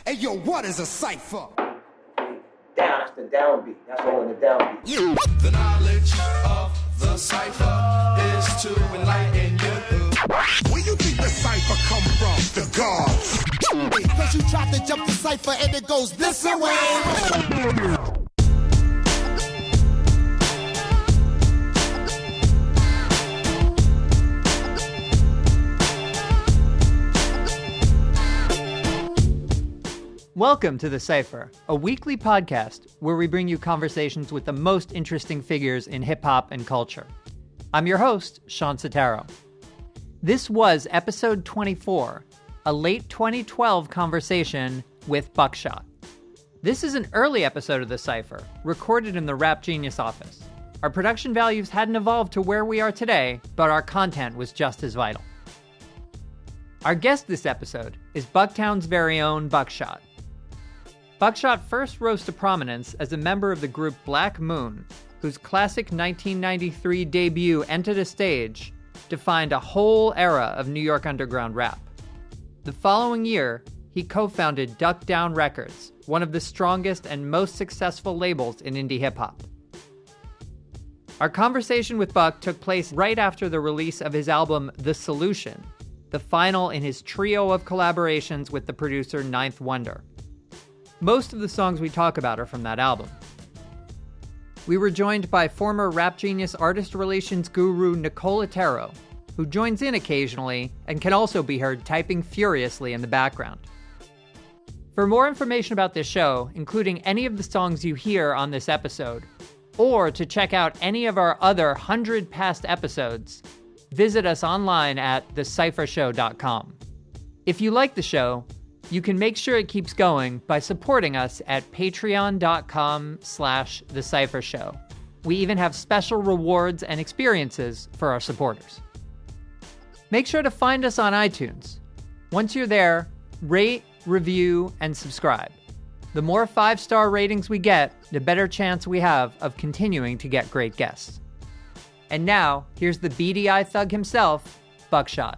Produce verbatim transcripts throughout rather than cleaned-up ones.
Hey, yo, what is a cipher? Down, that's the downbeat. That's all in the downbeat. You. The knowledge of the cipher is to enlighten you. Where you think the cipher come from? The gods. Cause you tried to jump the cipher and it goes this way. Welcome to The Cypher, a weekly podcast where we bring you conversations with the most interesting figures in hip-hop and culture. I'm your host, Sean Sotero. This was episode twenty-four, a late twenty twelve conversation with Buckshot. This is an early episode of The Cypher, recorded in the Rap Genius office. Our production values hadn't evolved to where we are today, but our content was just as vital. Our guest this episode is Bucktown's very own Buckshot. Buckshot first rose to prominence as a member of the group Black Moon, whose classic nineteen ninety-three debut Enter the Stage defined a whole era of New York underground rap. The following year, he co-founded Duck Down Records, one of the strongest and most successful labels in indie hip-hop. Our conversation with Buck took place right after the release of his album The Solution, the final in his trio of collaborations with the producer Ninth Wonder. Most of the songs we talk about are from that album. We were joined by former Rap Genius artist relations guru Nicole Otero, who joins in occasionally and can also be heard typing furiously in the background. For more information about this show, including any of the songs you hear on this episode, or to check out any of our other one hundred past episodes, visit us online at the cypher show dot com. If you like the show, you can make sure it keeps going by supporting us at patreon.com slash the Cypher Show. We even have special rewards and experiences for our supporters. Make sure to find us on iTunes. Once you're there, rate, review, and subscribe. The more five-star ratings we get, the better chance we have of continuing to get great guests. And now, here's the B D I thug himself, Buckshot.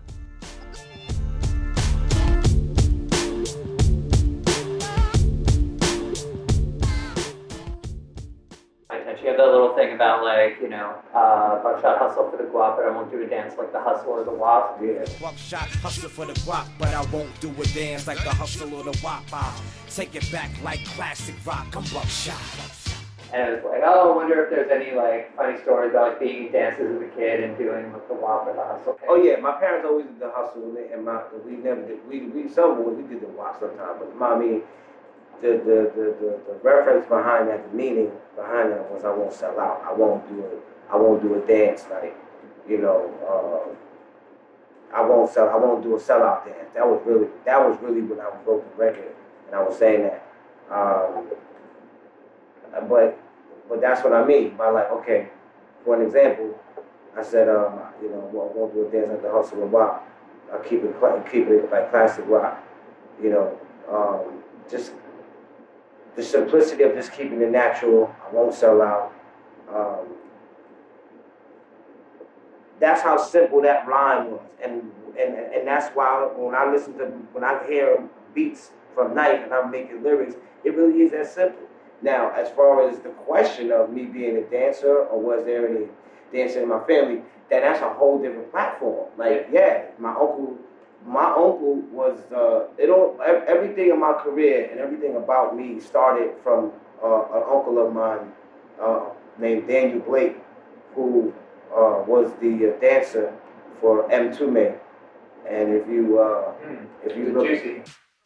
You have that little thing about, like, you know, uh, Buckshot hustle for the guap, but I won't do a dance like the hustle or the wop. Yeah. Buckshot hustle for the guap, but I won't do a dance like the hustle or the wop. I'll take it back like classic rock. I'm Buckshot. And it was like, oh, I wonder if there's any, like, funny stories about, like, being dances as a kid and doing, like, the wop or the hustle. Oh yeah, my parents always did the hustle, and my we never did. We we some boys we did the wop sometimes, but mommy. The, the, the, the, the reference behind that, the meaning behind that was I won't sell out. I won't do it. I won't do a dance like, you know, uh, I won't sell. I won't do a sellout dance. That was really that was really when I broke the record, and I was saying that. Um, but but that's what I mean by, like, okay, for an example, I said, um, you know, I won't do a dance like the hustle and rock. I'll keep it keep it like classic rock. You know, um, just. The simplicity of just keeping it natural. I won't sell out. Um, that's how simple that rhyme was, and and and that's why when I listen to when I hear beats from Knife and I'm making lyrics, it really is that simple. Now, as far as the question of me being a dancer or was there any dancing in my family, then that's a whole different platform. Like, yeah, my uncle. My uncle was, uh, it all, everything in my career and everything about me started from uh, an uncle of mine uh, named Daniel Blake, who uh, was the uh, dancer for M two Man. And if you, uh, mm, if you look, juicy.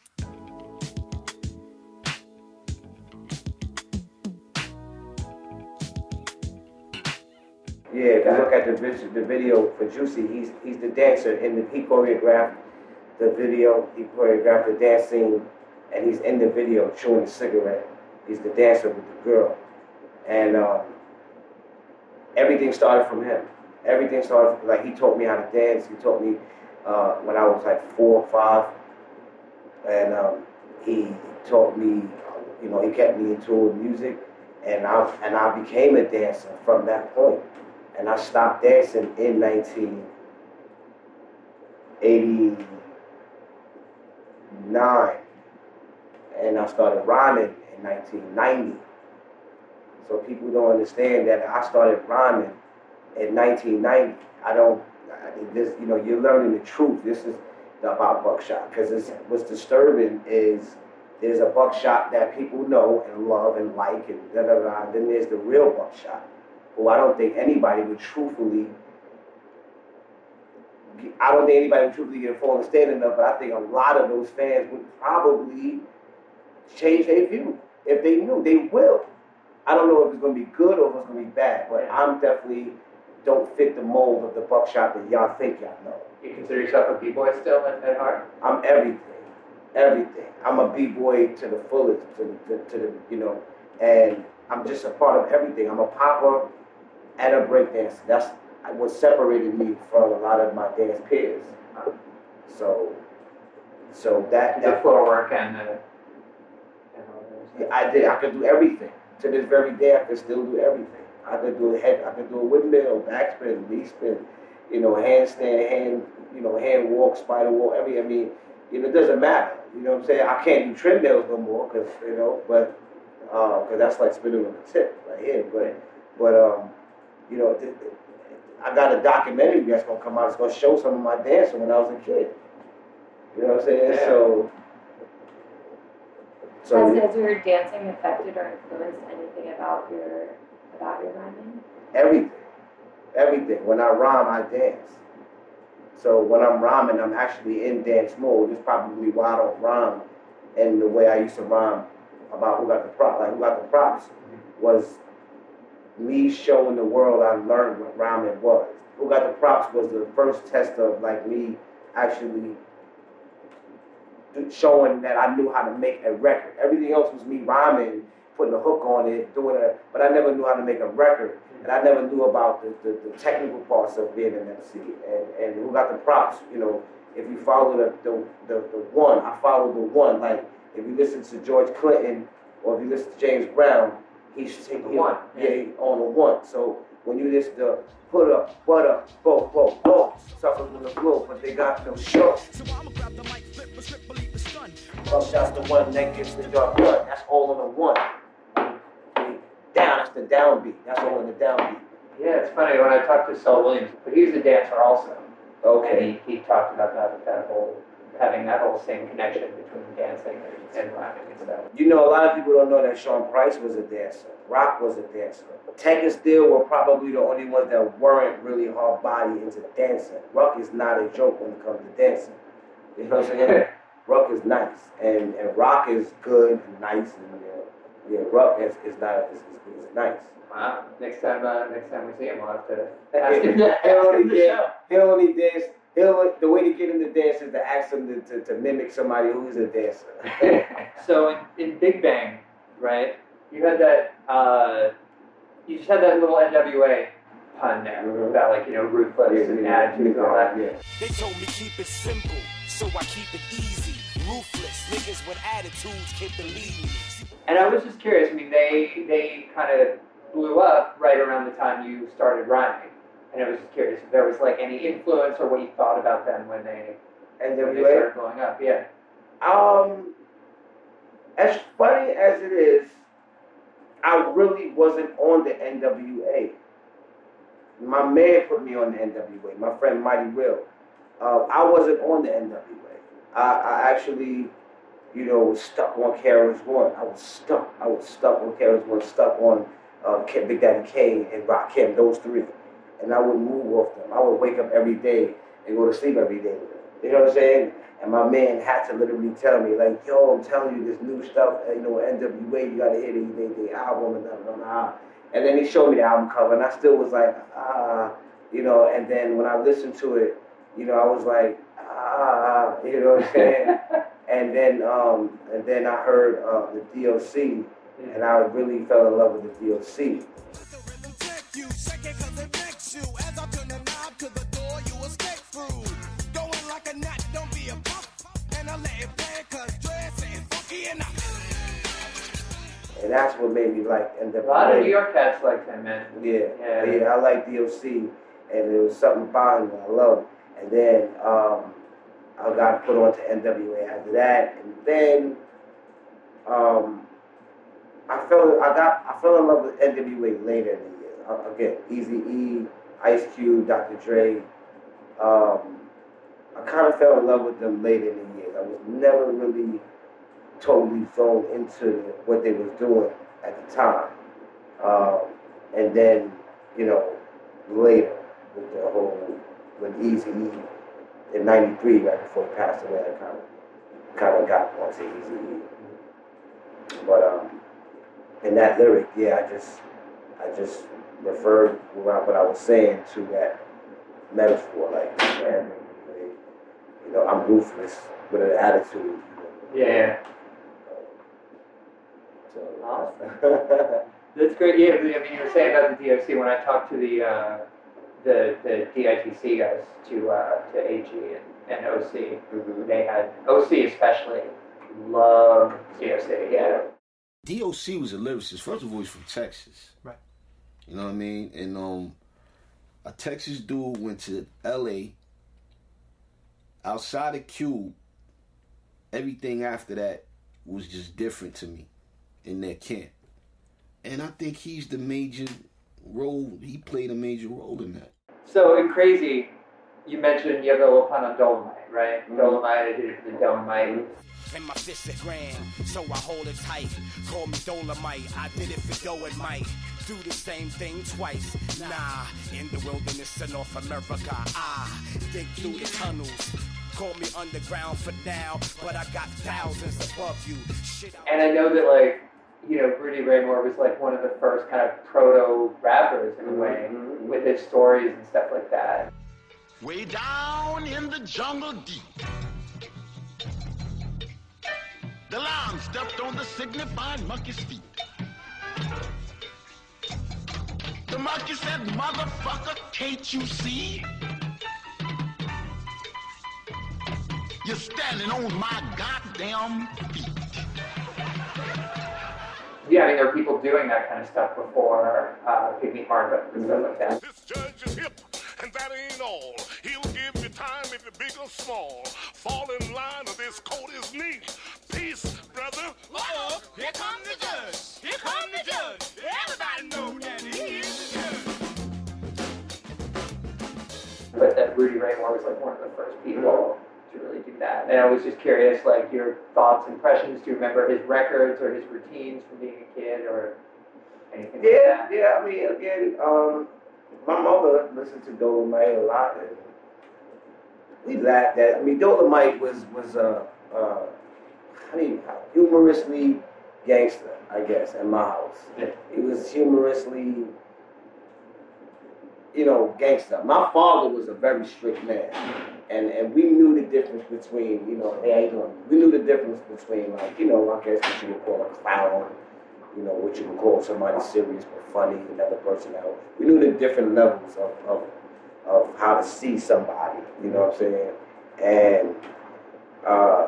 Yeah, if you look at the, the video for Juicy, he's he's the dancer, and the, he choreographed the video, he choreographed the dance scene, and he's in the video chewing a cigarette. He's the dancer with the girl. And um, everything started from him. Everything started from, like, he taught me how to dance. He taught me uh, when I was like four or five. And um, he taught me, you know, he kept me in tune with music. And I, and I became a dancer from that point. And I stopped dancing in nineteen eighty-nine. then I started rhyming in nineteen ninety. So people don't understand that I started rhyming in nineteen ninety. I don't, I, this, you know, you're learning the truth. This is about Buckshot, because what's disturbing is there's a Buckshot that people know and love and like and da da da. Then there's the real Buckshot, who I don't think anybody would truthfully. I don't think anybody would truthfully get a full understanding of, but I think a lot of those fans would probably change their view if they knew. They will. I don't know if it's going to be good or if it's going to be bad, but I'm definitely don't fit the mold of the Buckshot that y'all think y'all know. You consider yourself a b-boy still at, at heart? I'm everything, everything. I'm a b-boy to the fullest, to the, to the, you know, and I'm just a part of everything. I'm a popper and a breakdancer. That's what separated me from a lot of my dance peers. So, so that the that footwork and the. And all yeah, I did. I could do everything. To this very day, I could still do everything. I could do a head. I could do a windmill, backspin, knee spin, you know, handstand, hand, you know, hand walk, spider walk. Every, I mean, you know, it doesn't matter. You know what I'm saying? I can't do treadmills no more because you know, but because uh, that's like spinning on the tip right here. But but um, you know, th- th- I got a documentary that's gonna come out. It's gonna show some of my dancing when I was a kid. You know what I'm saying? Yeah. So. So has, has your dancing affected or influenced anything about your about your rhyming? Everything, everything. When I rhyme, I dance. So when I'm rhyming, I'm actually in dance mode. It's probably why I don't rhyme in the way I used to rhyme about Who Got the Props. Like Who Got the Props was me showing the world I learned what rhyming was. Who Got the Props was the first test of like me actually showing that I knew how to make a record. Everything else was me rhyming, putting a hook on it, doing it, but I never knew how to make a record. And I never knew about the, the, the technical parts of being an M C. And, and Who Got the Props, you know, if you follow the, the, the, the one, I follow the one. Like, if you listen to George Clinton or if you listen to James Brown, he's taking the one. Yeah, he, on the one. So when you listen to put up, butt up, bo, bo, bo, suckers on the floor, but they got no show. So I'ma grab the mic, flip, but strip, believe the stun. Buckshot's the one that gets the job done. That's all on the one. Down, that's the downbeat. That's all in the downbeat. Yeah, it's funny when I talked to Saul Williams, but he's a dancer also. Okay. And he, he talked about that that whole having that whole same connection between dancing and, and rhyming and stuff. You know, a lot of people don't know that Sean Price was a dancer. Rock was a dancer. Tank and Steel were probably the only ones that weren't really hard body into dancing. Ruck is not a joke when it comes to dancing. You know what I'm saying? Ruck is nice, and, and Rock is good and nice, and uh, yeah, Ruck is, is not is, is, is nice. Wow. Next time, uh, next time we see him, we'll have to ask him. he'll Ask him only the dance. show. He'll only dance. He'll the way to get him to dance is to ask him to, to, to mimic somebody who is a dancer. So in, in Big Bang, right? You had that. Uh, you just had that little N W A pun there Mhm. about like you know ruthless Yeah, and yeah, attitude and all that. yeah. They told me keep it simple, so I keep it easy. Ruthless niggas with attitudes can't believe me. And I was just curious. I mean, they they kind of blew up right around the time you started rhyming, and I was just curious if there was like any influence or what you thought about them when they when they N W A. started blowing up. Yeah. Um, as funny as it is, I really wasn't on the N W A. My man put me on the N W A, my friend Mighty Real. Uh, I wasn't on the N W A. I, I actually, you know, was stuck on K R S One. I was stuck. I was stuck on K R S One, stuck on uh, Big Daddy Kane and Rakim, those three. And I wouldn't move off them. I would wake up every day and go to sleep every day with them. You know what I'm saying? And my man had to literally tell me, like, yo, I'm telling you this new stuff, you know, N W A, you gotta hear the, the, the album and blah, blah, blah. And then he showed me the album cover, and I still was like, ah, you know, and then when I listened to it, you know, I was like, ah, you know what I'm saying? and then um, and then I heard uh, the D O C, and I really fell in love with the D O C. And that's what made me like N W A. A lot of New York cats like him, man. Yeah, Yeah. yeah, I like D O C, and there was something about him that I loved. And then um, I got put on to N W A after that, and then uh, fell I got I fell in love with N W A later in the year. Uh, again, Eazy-E, Ice Cube, Doctor Dre. Um, I kind of fell in love with them later in the year. I was never really totally thrown into what they was doing at the time. Um, and then, you know, later with the whole when Eazy-E in ninety-three, right before he passed away, I kind of kind of got onto Eazy-E. But um, in that lyric, yeah, I just I just referred what I was saying to that metaphor, like, man, you know, I'm ruthless with an attitude. You know. Yeah. So, awesome. That's great. Yeah, I mean, you were saying about the D O C when I talked to the uh, the the D I T C guys, to uh, to A G and, and O C. Mm-hmm. They had O C especially loved D O C. Yeah. D O C was a lyricist. First of all, he's from Texas. Right. You know what I mean? And um, a Texas dude went to L A. Outside of Cube, everything after that was just different to me in their camp. And I think he's the major role, he played a major role in that. So in Crazy, you mentioned you have the little pun on Dolomite, right? Mm-hmm. Dolomite, I did it for the Dolomite. And my fist is grand, so I hold it tight. Call me Dolomite, I did it for dough and might. Do the same thing twice. Nah, in the wilderness of North America, I dig through the tunnels. Call me underground for now, but I got thousands above you. Shit. And I know that, like, you know, Rudy Ray Moore was like one of the first kind of proto rappers in a way, mm-hmm. with his stories and stuff like that. Way down in the jungle deep, the lion stepped on the signifying monkey's feet. The monkey said, motherfucker, can't you see? You're standing on my goddamn feet. Yeah, I mean, there were people doing that kind of stuff before uh, Pygmy Market and stuff like that. This judge is hip, and that ain't all. He'll give you time if you're big or small. Fall in line or this coat is neat. Peace, brother. Uh-oh, here come the judge. Here come the judge. Everybody know that he is the judge. But that Rudy Ray Moore was like one of the first people to really do that. And I was just curious, like, your thoughts, impressions. Do you remember his records or his routines from being a kid or anything yeah, like that? Yeah, I mean, again, um, my mother listened to Dolomite a lot, and we laughed at it. I mean, Dolomite was, was uh, uh, how do you, humorously gangster, I guess, at my house. Yeah. It was humorously, you know, gangster. My father was a very strict man. And and we knew the difference between, you know, hey, how you doing? We knew the difference between, like, you know, I guess what you would call a clown, you know, what you would call somebody serious but funny, another person out. We knew the different levels of, of, of how to see somebody, you know what I'm saying? And uh,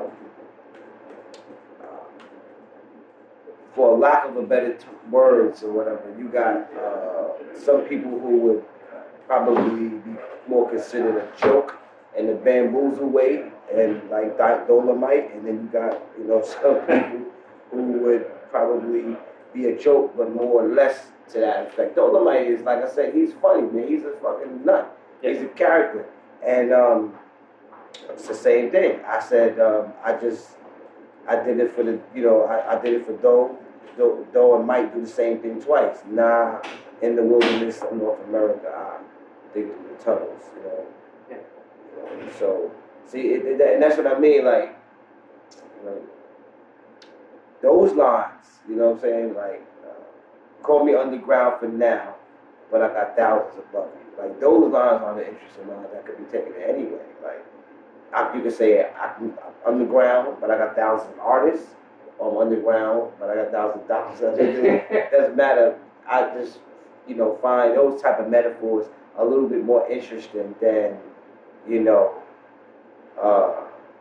for lack of a better t- words or whatever, you got uh, some people who would probably be more considered a joke in the bamboozle way, and like Dolomite, and then you got, you know, some people who would probably be a joke, but more or less to that effect. Dolomite is, like I said, he's funny, man. He's a fucking nut. He's a character, and um, it's the same thing. I said, um, I just, I did it for the, you know, I, I did it for Doe. Doe, Doe and Mike do the same thing twice. Nah, in the wilderness of North America, I dig through the tunnels, you know. So, see, it, it, and that's what I mean, like, like, those lines, you know what I'm saying, like, uh, call me underground for now, but I got thousands above you. Like, those lines are the interesting lines that could be taken anyway. Like, I, you could say I'm underground, but I got thousands of artists, or I'm underground, but I got thousands of dollars. It doesn't matter. I just, you know, find those type of metaphors a little bit more interesting than, you know, uh,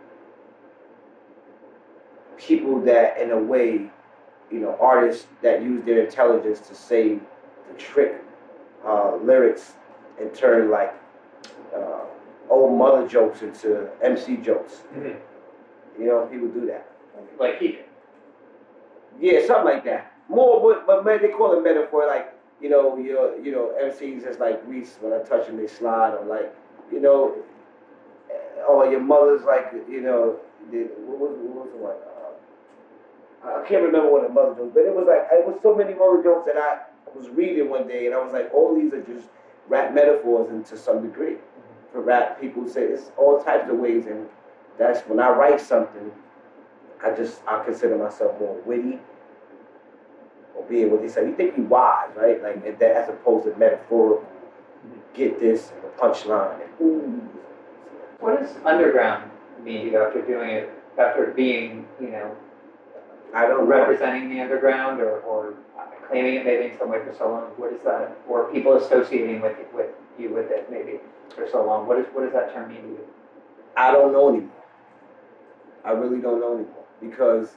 people that, in a way, you know, artists that use their intelligence to say the trick uh, lyrics and turn, like, uh, old mother jokes into M C jokes. Mm-hmm. You know, people do that. Like he did. Yeah, something like that. more, but but man, they call it metaphor. Like you know, your you know, M Cs is like grease. When I touch them, they slide. Or like you know, or your mother's like you know, the, what was what was the one? Uh, I can't remember what the mother jokes, but it was like it was so many mother jokes that I was reading one day, and I was like, all these are just rap metaphors, and to some degree, for rap people say it's all types of ways, and that's when I write something. I just I consider myself more witty. Or being what they say, you think you wise, right? Like that, as opposed to metaphorical. Get this and the punchline. And, ooh. What does underground mean to you after doing it? After being, you know, I don't representing know. the underground or, or claiming it maybe in some way for so long. What is that? Or people associating with with you with it maybe for so long. What is what does that term mean to you? I don't know anymore. I really don't know anymore because.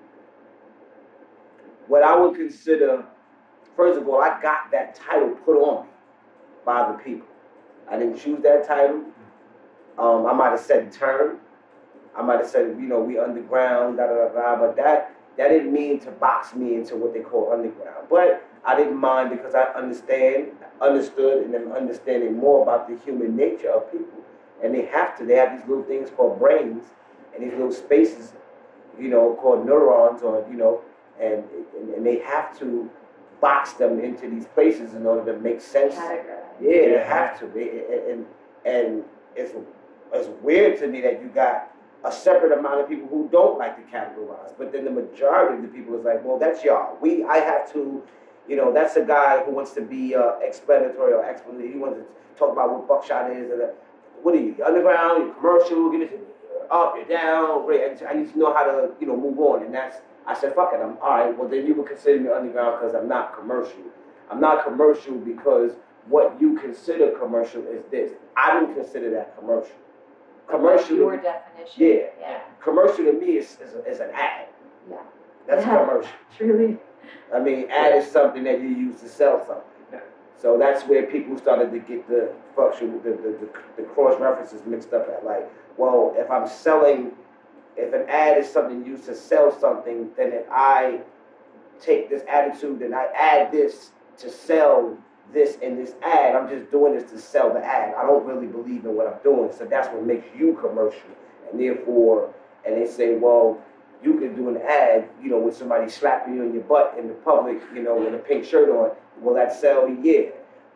What I would consider, first of all, I got that title put on me by the people. I didn't choose that title. Um, I might have said the term. I might have said, you know, we underground, da da da da. But that that didn't mean to box me into what they call underground. But I didn't mind because I understand, understood, and am understanding more about the human nature of people. And they have to. They have these little things called brains and these little spaces, you know, called neurons, or you know. And, and and they have to box them into these places in order to make sense. Category. Yeah, they have to. They, and and it's it's weird to me that you got a separate amount of people who don't like to categorize, but then the majority of the people is like, well, that's y'all. We I have to, you know, that's a guy who wants to be uh, explanatory or explanatory. He wants to talk about what buckshot is. And, uh, what are you? Underground? You're commercial? Give it up? You're down? Great. I need to know how to you know move on, and that's. I said, fuck it, I'm all right, well then you would consider me underground because I'm not commercial. I'm not commercial because what you consider commercial is this. I don't consider that commercial. Commercial. Your definition. Yeah. yeah. Commercial to me is, is, is an ad. Yeah. That's yeah. commercial. Truly. I mean, ad is something that you use to sell something. Yeah. So that's where people started to get the function, the, the, the, the cross references mixed up at like, well, if I'm selling if an ad is something used to sell something, then if I take this attitude and I add this to sell this in this ad, I'm just doing this to sell the ad. I don't really believe in what I'm doing. So that's what makes you commercial. And therefore, and they say, well, you can do an ad, you know, with somebody slapping you in your butt in the public, you know, with a pink shirt on. Will that sell? Yeah.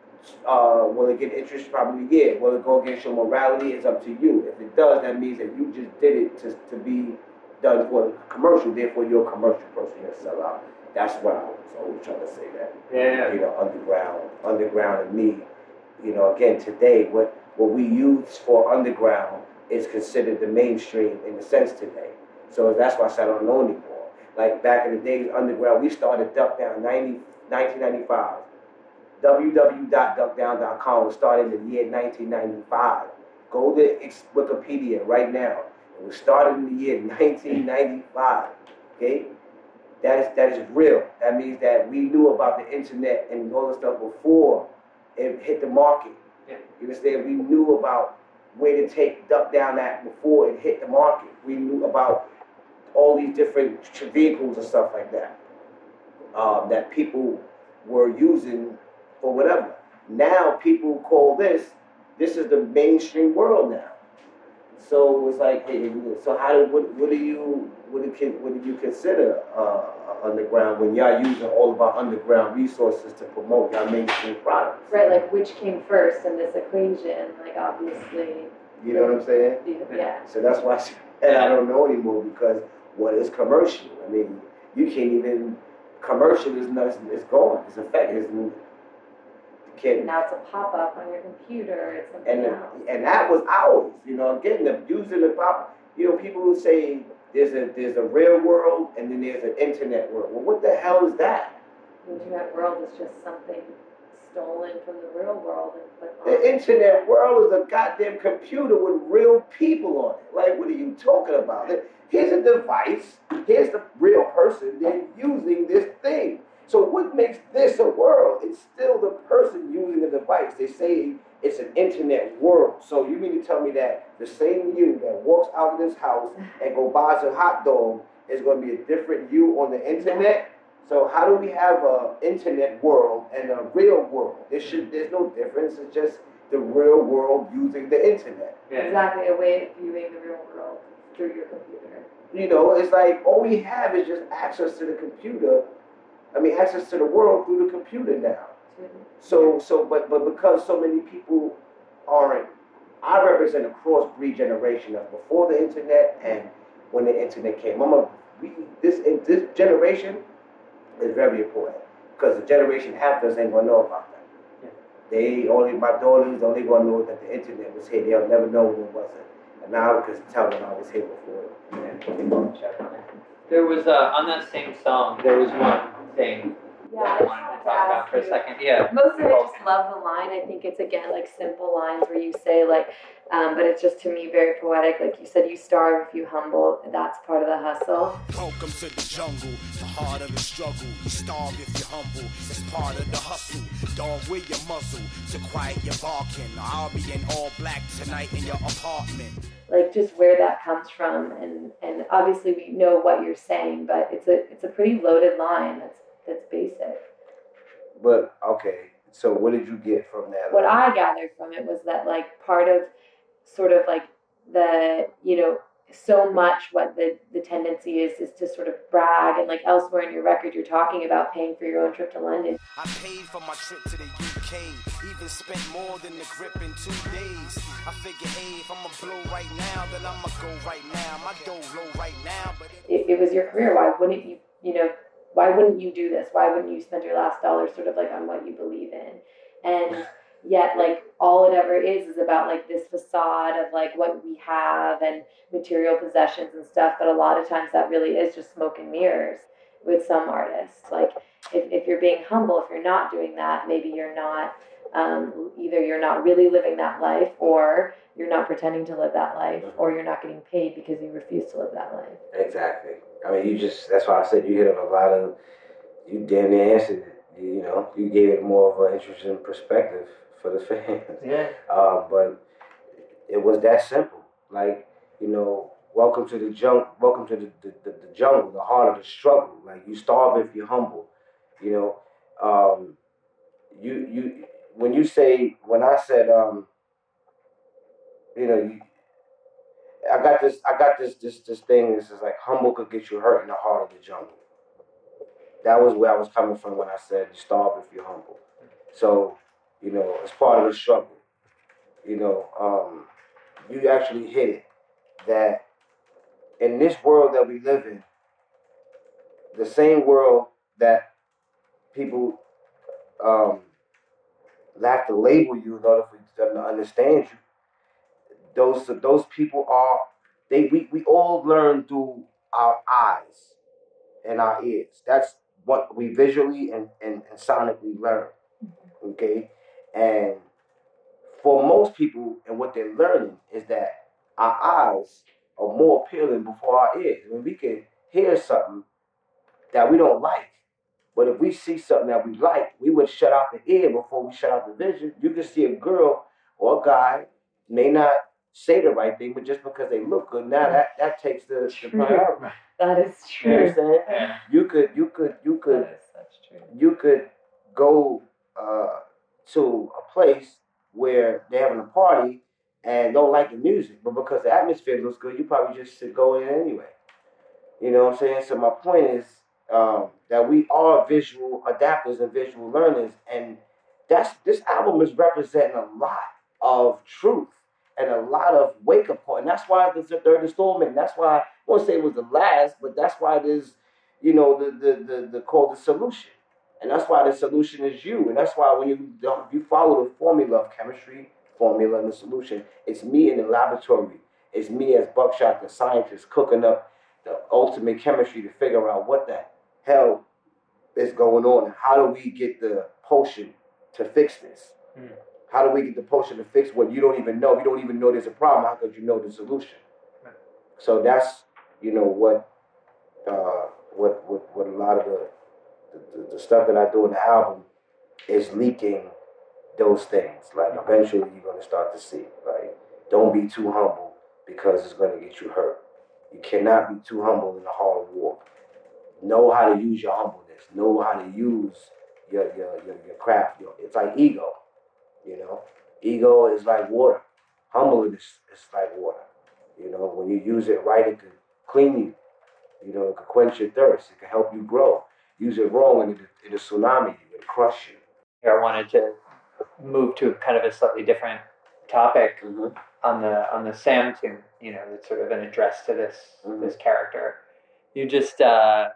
Uh, will it get interest? Probably, yeah. Will it go against your morality? It's up to you. If it does, that means that you just did it to, to be done for commercial. Therefore, you're a commercial person. You're a sellout. That's what I was always trying to say that. Yeah. You know, underground, underground, and me. You know, again, today, what what we use for underground is considered the mainstream in a sense today. So that's why I said I don't know anymore. Like back in the days, underground, we started Duck Down nineteen ninety-five. w w w dot duck down dot com was started in the year nineteen ninety-five. Go to Wikipedia right now. It was started in the year nineteen ninety-five. Okay? That is, that is real. That means that we knew about the internet and all the stuff before it hit the market. Yeah. You understand? We knew about where to take Duck Down at before it hit the market. We knew about all these different vehicles and stuff like that um, that people were using for whatever. Now people call this, this is the mainstream world now. So it's like, hey, so how do, what, what do you, what do you, what do you consider uh, underground when y'all using all of our underground resources to promote your mainstream products? Right, like which came first in this equation? Like obviously. You know what I'm saying? Yeah. So that's why I said I don't know anymore, because what is commercial? I mean, you can't even, commercial is not, it's gone, it's effective. Can, now it's a pop-up on your computer, it's something and, else. And that was ours, you know, again, the using the pop, you know, people who say there's a there's a real world and then there's an internet world. Well, what the hell is that? The internet world is just something stolen from the real world and put on. The internet world is a goddamn computer with real people on it. Like, what are you talking about? Here's a device, here's the real person, they're using this thing. So what makes this a world? It's still the person using the device. They say it's an internet world. So you mean to tell me that the same you that walks out of this house and go buys a hot dog is going to be a different you on the internet? So how do we have a internet world and a real world? There should, there's no difference. It's just the real world using the internet. Yeah. Exactly, a way of viewing the real world through your computer. You know, it's like all we have is just access to the computer. I mean, access to the world through the computer now. So, so, but, but because so many people aren't, I represent a cross-breed generation of before the internet and when the internet came. I'm a, we, this, this generation is very important because the generation after us ain't gonna know about that. Yeah. They only, my daughters only gonna know that the internet was here. They'll never know when it wasn't. And now, because tell them I was here before. Yeah. There was, uh, on that same song, there was one thing Yeah, that I wanted to talk about for a second. Yeah. Most of it, just love the line. I think it's, again, like simple lines where you say, like, um, but it's just, to me, very poetic. Like you said, you starve if you humble. That's part of the hustle. Welcome to the jungle, the heart of the struggle. You starve if you're humble. It's part of the hustle. Dog with your muzzle to quiet your barking. I'll be in all black tonight in your apartment. Like just where that comes from, and, and obviously we know what you're saying, but it's a it's a pretty loaded line. That's that's basic. But okay, so what did you get from that? What I gathered from it was that like part of sort of like the, you know, so much what the, the tendency is is to sort of brag, and like elsewhere in your record you're talking about paying for your own trip to London. I paid for my trip to the U K, even spent more than the grip in two days. I figure, hey, if I'ma blow right now, then I'ma go right now. My dough low right now, but it, it was your career. Why wouldn't you, you know, why wouldn't you do this? Why wouldn't you spend your last dollar sort of like on what you believe in? And yet, like, all it ever is is about, like, this facade of, like, what we have and material possessions and stuff. But a lot of times that really is just smoke and mirrors with some artists. Like, if, if you're being humble, if you're not doing that, maybe you're not, um, either you're not really living that life, or you're not pretending to live that life, or you're not getting paid because you refuse to live that life. Exactly. I mean, you just, that's why I said you hit on a lot of, you damn near answered it. You know, you gave it more of an interesting perspective for the fans. Yeah. Uh, but it was that simple. Like, you know, welcome to the jungle. Welcome to the, the, the, the jungle, the heart of the struggle. Like, you starve if you're humble. You know, um, you you when you say when I said um, you know, you, I got this I got this this this thing. This is like humble could get you hurt in the heart of the jungle. That was where I was coming from when I said you starve if you're humble. So, you know, it's part of the struggle. You know, um, you actually hit it. That in this world that we live in, the same world that people um, have to label you in order for them to understand you, those those people are, they we, we all learn through our eyes and our ears. That's what we visually and, and, and sonically learn. Okay? And for most people, and what they're learning is that our eyes are more appealing before our ears. I mean, we can hear something that we don't like, but if we see something that we like, we would shut out the ear before we shut out the vision. You can see a girl or a guy may not say the right thing, but just because they look good, now that, that takes the, the priority. That is true. You understand? Yeah. You could, you could, you could, that is such true. You could go uh, to a place where they're having a party and don't like the music, but because the atmosphere looks good, you probably just should go in anyway. You know what I'm saying? So my point is um, that we are visual adapters and visual learners, and that's this album is representing a lot of truth and a lot of wake-up call, and that's why it's the third installment. That's why I won't say it was the last, but that's why it is, you know, the the the, the called the solution, and that's why the solution is you, and that's why when you you follow the formula of chemistry, formula, and the solution, it's me in the laboratory, it's me as Buckshot, the scientist, cooking up the ultimate chemistry to figure out what the hell is going on and how do we get the potion to fix this. Mm. How do we get the potion to fix what you don't even know? You don't even know there's a problem. How could you know the solution? Right. So that's, you know, what uh, what, what what a lot of the, the the stuff that I do in the album is leaking those things. Like, eventually you're going to start to see. Like, don't be too humble because it's going to get you hurt. You cannot be too humble in the heart of war. Know how to use your humbleness. humbleness. Know how to use your your your, your craft. Your, it's like ego, you know. Ego is like water. Humbleness is like water. You know, when you use it right, it can clean you. You know, it can quench your thirst. It can help you grow. Use it wrong, and it, it'll tsunami you. It'll crush you. Here, I wanted to move to kind of a slightly different topic Mm-hmm. on the on the Sam tune. You know, it's sort of an address to this Mhm. this character. You just uh,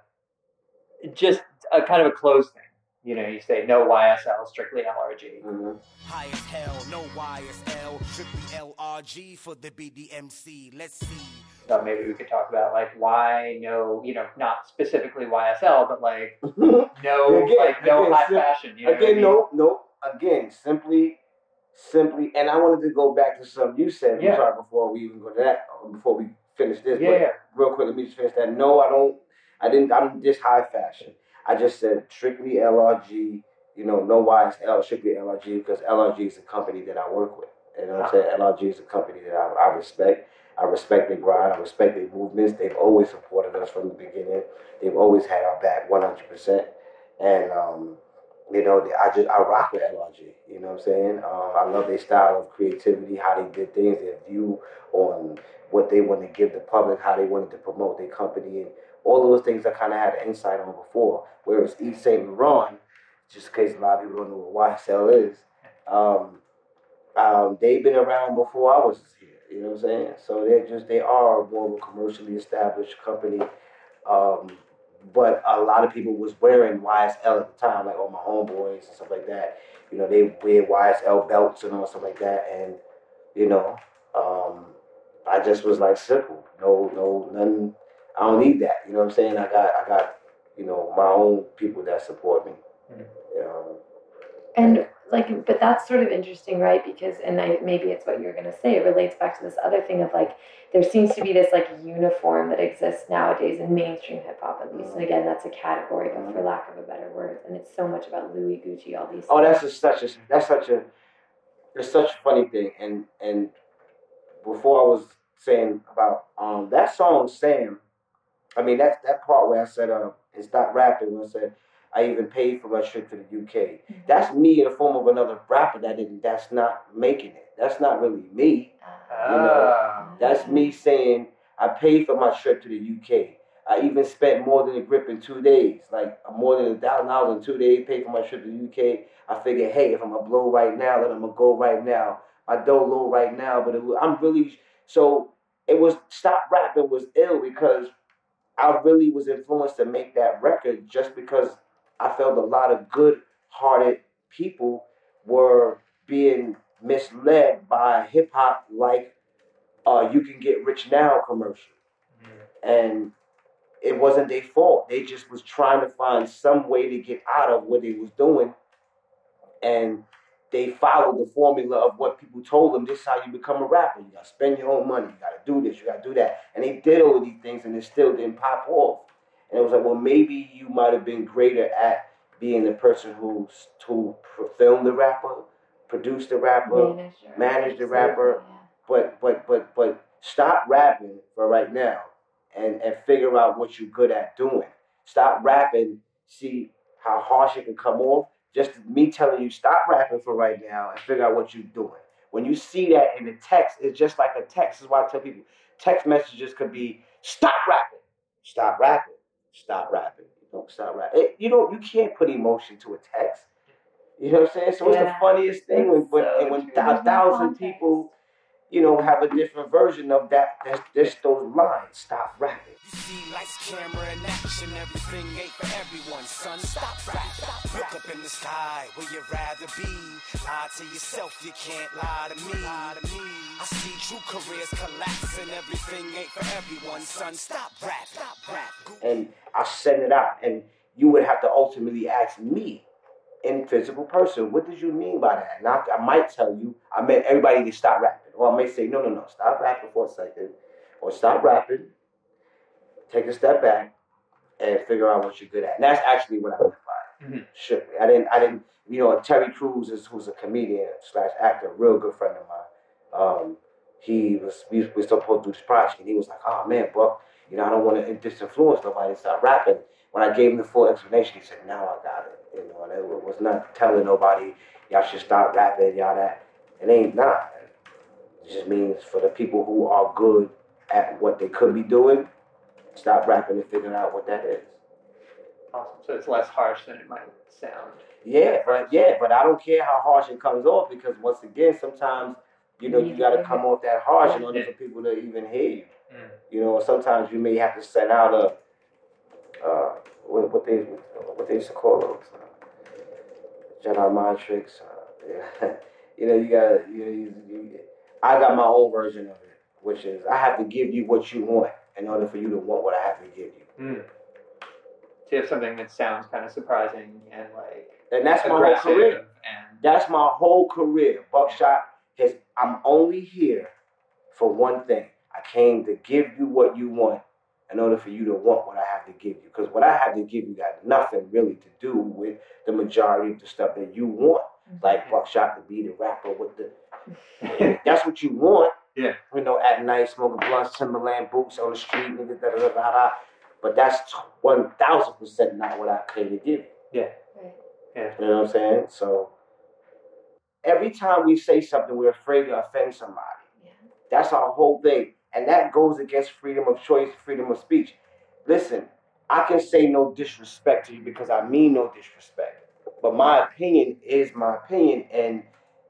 just a kind of a closed thing. You know, you say no Y S L, strictly L R G. Mm-hmm. High as hell, no Y S L, strictly L R G for the B D M C. Let's see. So maybe we could talk about like why no, you know, not specifically Y S L, but like no, Again, like no again, high sim- fashion. You know what I Again, mean? no, no. Again, simply, simply, and I wanted to go back to something you said. Yeah. I'm sorry, before we even go to that, or before we finish this. Yeah, but yeah. Real quick, let me just finish that. No, I don't. I didn't. I'm just high fashion. I just said strictly L R G. You know, no Y S L, strictly L R G, because L R G is a company that I work with. You know what I'm saying? L R G is a company that I, I respect. I respect their grind. I respect their movements. They've always supported us from the beginning. They've always had our back one hundred percent. And, um, you know, I just, I rock with L R G. You know what I'm saying? Uh, I love their style of creativity, how they did things, their view on what they want to give the public, how they wanted to promote their company, and all those things I kind of had an insight on before. Whereas Yves Saint Laurent, just in case a lot of people don't know what Y S L is, um, um, they've been around before I was here. You know what I'm saying? So they're just, they are more of a commercially established company. Um, but a lot of people was wearing Y S L at the time, like all my homeboys and stuff like that. You know, they wear Y S L belts and all stuff like that. And, you know, um, I just was like, simple. No, no, nothing. I don't need that. You know what I'm saying? I got, I got, you know, my own people that support me. Mhm. You know, And like, but that's sort of interesting, right? Because, and I, maybe it's what you're going to say, it relates back to this other thing of like, there seems to be this like uniform that exists nowadays in mainstream hip hop, at least. And again, that's a category, but for lack of a better word. And it's so much about Louis, Gucci, all these Oh, things. that's just such a that's such a it's such a funny thing. And and before I was saying about um that song Sam, I mean that that part where I said um and stop rapping when I said I even paid for my trip to the U K. Mm-hmm. That's me in the form of another rapper that didn't that's not making it. That's not really me. You know, Ah. That's me saying I paid for my trip to the U K. I even spent more than a grip in two days, like more than a thousand dollars in two days. Paid for my trip to the U K. I figured, hey, if I'm gonna blow right now, then I'm gonna go right now. I don't low right now, but it, I'm really so. It was Stop Rapping was ill because I really was influenced to make that record just because I felt a lot of good-hearted people were being misled by hip hop like uh, "You Can Get Rich Now" commercial, and it wasn't their fault. They just was trying to find some way to get out of what they was doing, and they followed the formula of what people told them. This is how you become a rapper. You gotta spend your own money. You gotta do this. You gotta do that. And they did all of these things, and it still didn't pop off. And it was like, well, maybe you might have been greater at being the person who who filmed the rapper, produced the rapper, Manager. managed the rapper. Yeah. But but but but stop rapping for right now, and and figure out what you're good at doing. Stop rapping. See how harsh it can come off. Just me telling you, stop rapping for right now and figure out what you're doing. When you see that in the text, it's just like a text. This is why I tell people, text messages could be, stop rapping, stop rapping, stop rapping. Don't stop rapping. It, you don't. You can't put emotion to a text. You know what I'm saying? So it's the Yeah. funniest thing when when, So and when true. a There's no thousand context. people, you know, have a different version of that. There's, there's those lines. Stop rapping. You see lights, camera, and action. Everything ain't for everyone, son. Stop rap. Look up in the sky where you'd rather be. Lie to yourself, you can't lie to me. I see true careers collapsing. Everything ain't for everyone, son. Stop rap. Stop rap. And I send it out, and you would have to ultimately ask me, in physical person, what did you mean by that? And I, I might tell you, I meant everybody to stop rapping, or I may say, no, no, no, stop rapping for a second, or stop rapping, take a step back, and figure out what you're good at. And that's actually what I meant by it. Mhm. Strictly, I didn't, I didn't, you know, Terry Crews is who's a comedian slash actor, real good friend of mine. Um, he was, we, we were supposed to do this project, and he was like, oh man, Buck, You know, I don't want to disinfluence nobody and start rapping. When I gave him the full explanation, he said, now I got it. You know, and it was not telling nobody, y'all should stop rapping, y'all that. It ain't not. It just means for the people who are good at what they could be doing, stop rapping and figure out what that is. Awesome. So it's less harsh than it might sound. Yeah, but yeah, but I don't care how harsh it comes off because once again, sometimes, you know, you got to come off that harsh in order for people to even hear you. Mm. You know, sometimes you may have to send out a, uh, what, what they what they used to call those, uh, Jedi mind tricks. Uh, yeah. You know, you got you, you, you, I got my own version of it, which is I have to give you what you want in order for you to want what I have to give you. Mm. So you have something that sounds kind of surprising and like and that's my whole career. And that's my whole career. Buckshot has. I'm only here for one thing. I came to give you what you want in order for you to want what I have to give you. Because what I have to give you got nothing really to do with the majority of the stuff that you want. Like Buckshot to be the rapper with the. That's what you want. Yeah. You know, at night smoking blunts, Timberland boots on the street, nigga, da da da da da. But that's one thousand percent not what I came to give you. Yeah. Yeah. You know what I'm saying? So every time we say something, we're afraid to offend somebody. Yeah. That's our whole thing. And that goes against freedom of choice, freedom of speech. Listen, I can say no disrespect to you because I mean no disrespect. But my opinion is my opinion. And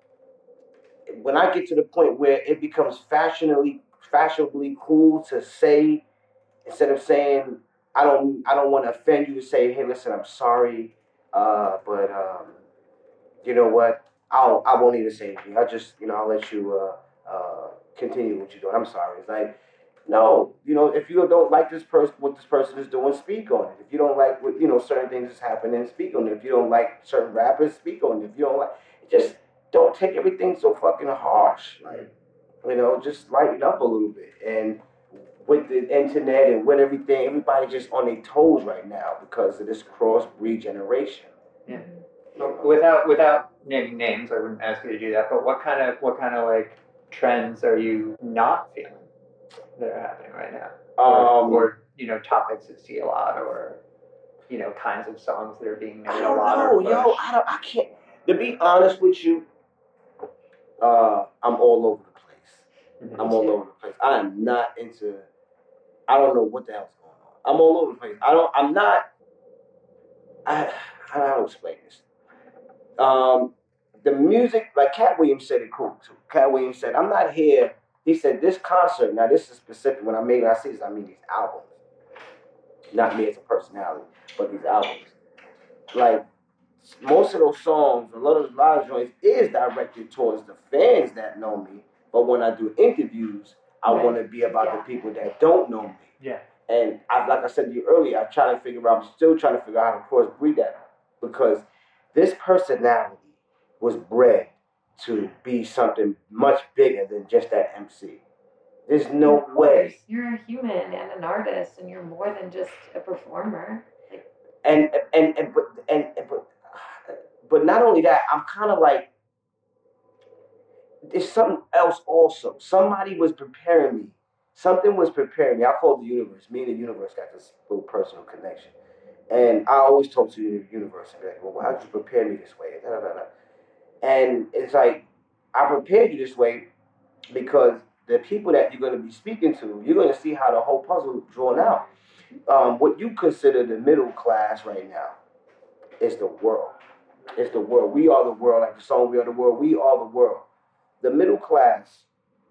when I get to the point where it becomes fashionably, fashionably cool to say, instead of saying, I don't I don't want to offend you, to say, hey, listen, I'm sorry, uh, but um, you know what? I'll, I won't even say anything. I'll just, you know, I'll let you uh, uh, continue what you're doing. I'm sorry. It's like, no, you know, if you don't like this person, what this person is doing, speak on it. If you don't like what, you know, certain things that's happening, speak on it. If you don't like certain rappers, speak on it. If you don't like, just don't take everything so fucking harsh. Like, you know, just lighten up a little bit. And with the internet and with everything, everybody just on their toes right now because of this cross-breed generation. Yeah. Without without naming names, I wouldn't ask you to do that. But what kind of what kind of like trends are you not feeling that are happening right now? Or, Um, or you know, topics that see a lot, or you know, kinds of songs that are being made I a don't lot. know, or yo. I don't. I can't. To be honest with you, uh, I'm all over the place. Mm-hmm. I'm all over the place. I am not into. I don't know what the hell's going on. I'm all over the place. I don't. I'm not. I. How do I explain this? Um, the music, like Cat Williams said it cool too. Cat Williams said, I'm not here. He said, this concert, now this is specific. When I mean, when I say this, I mean these albums. Not me as a personality, but these albums. Like, most of those songs, a lot of, a lot of joints is directed towards the fans that know me. But when I do interviews, I right. want to be about yeah. the people that don't know me. Yeah. And I, like I said to you earlier, I'm trying to figure out, I'm still trying to figure out how to cross-breed that. Because this personality was bred to be something much bigger than just that M C. There's no way. You're a human and an artist, and you're more than just a performer. Like, and and and but and, and but but not only that, I'm kind of like, there's something else also. Somebody was preparing me. Something was preparing me. I called the universe. Me and the universe got this little personal connection. And I always talk to the universe and be like, well, how did you prepare me this way? Da, da, da, da. And it's like, I prepared you this way because the people that you're going to be speaking to, you're going to see how the whole puzzle is drawn out. Um, what you consider the middle class right now is the world. It's the world. We are the world. Like the song, We Are the World. We are the world. The middle class,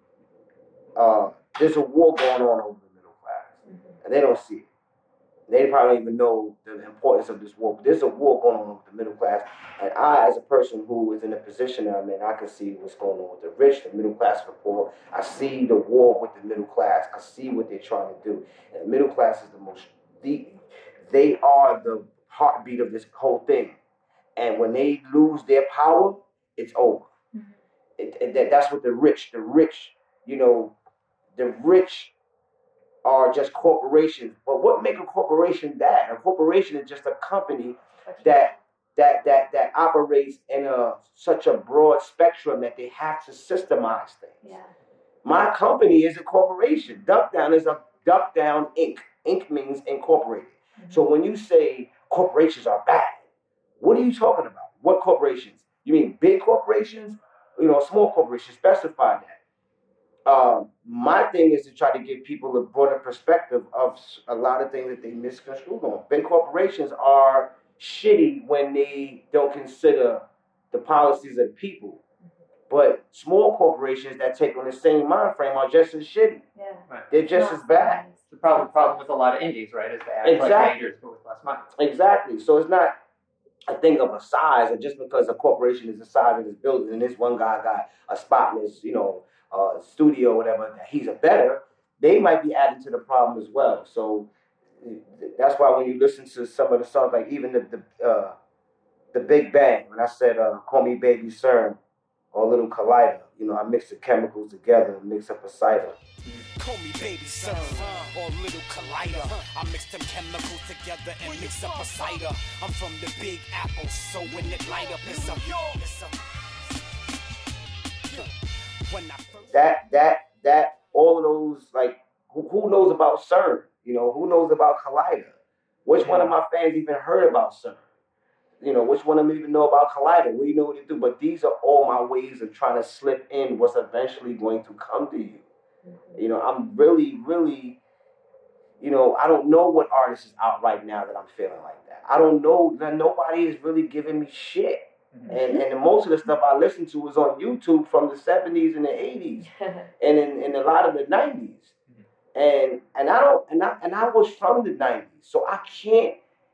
uh, there's a war going on over the middle class. And they don't see it. They probably don't even know the importance of this war. But there's a war going on with the middle class. And I, as a person who is in the position that I'm in, I can see what's going on with the rich, the middle class, and the poor. I see the war with the middle class. I see what they're trying to do. And the middle class is the most deep. They are the heartbeat of this whole thing. And when they lose their power, it's over. Mm-hmm. It, it, that, that's what the rich, the rich, you know, the rich are just corporations. But what make a corporation that? A corporation is just a company that that that that operates in a such a broad spectrum that they have to systemize things. Yeah. My company is a corporation. Duck Down is a Duck Down Incorporated. Inc means incorporated. Mm-hmm. So when you say corporations are bad, what are you talking about? What corporations? You mean big corporations? You know, small corporations? Specify that. Um, my thing is to try to give people a broader perspective of a lot of things that they misconstrue on. Big corporations are shitty when they don't consider the policies of people. But small corporations that take on the same mind frame are just as shitty. Yeah. Right. They're just as bad. The problem, problem with a lot of indies, right, is they act Exactly. like rangers, but with less money. Exactly. So it's not a thing of a size, or just because a corporation is the size of this building and this one guy got a spot in his, you know, uh, studio or whatever, that he's a better, they might be adding to the problem as well. So that's why when you listen to some of the songs, like even the the, uh, the Big Bang, when I said, uh, call me Baby CERN, or Little Collider, you know, I mix the chemicals together and mix up a cider. Call me Baby CERN, uh, or Little Collider. I mix them chemicals together and mix up a cider. I'm from the Big Apple, so when it light up, it's a, it's a, when I first... That, that, that, all of those, like, who, who knows about CERN? You know, who knows about Collider? Which one of my fans even heard about CERN? You know, which one of them even know about Collider? We know what to do, but these are all my ways of trying to slip in what's eventually going to come to you. Mm-hmm. You know, I'm really, really, you know, I don't know what artist is out right now that I'm feeling like that. I don't know that nobody is really giving me shit. Mm-hmm. And and most of the stuff I listen to is on YouTube from the seventies and the eighties, and in, in a lot of the nineties. Mm-hmm. And and I don't and I and I was from the nineties, so I can't.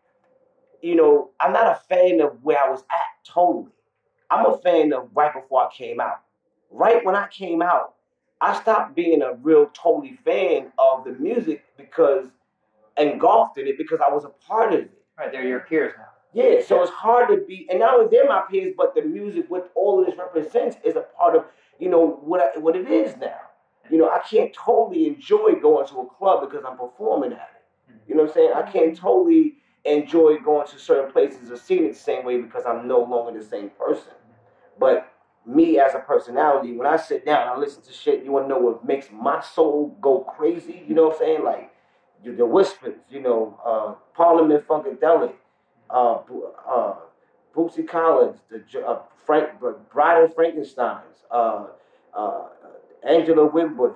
You know, I'm not a fan of where I was at totally. I'm a fan of right before I came out. Right when I came out, I stopped being a real totally fan of the music because engulfed in it because I was a part of it. Right, they're your peers now. Yeah, so it's hard to be, and not only they're my peers, but the music, what all of this represents, is a part of, you know, what I, what it is now. You know, I can't totally enjoy going to a club because I'm performing at it. You know what I'm saying? I can't totally enjoy going to certain places or seeing it the same way because I'm no longer the same person. But me as a personality, when I sit down and I listen to shit, you want to know what makes my soul go crazy? You know what I'm saying? Like the Whispers, you know, uh, Parliament Funkadelic, uh, uh, Bootsy Collins, the uh, Frank, Bride of Frankensteins, uh, uh, Angela Winbush,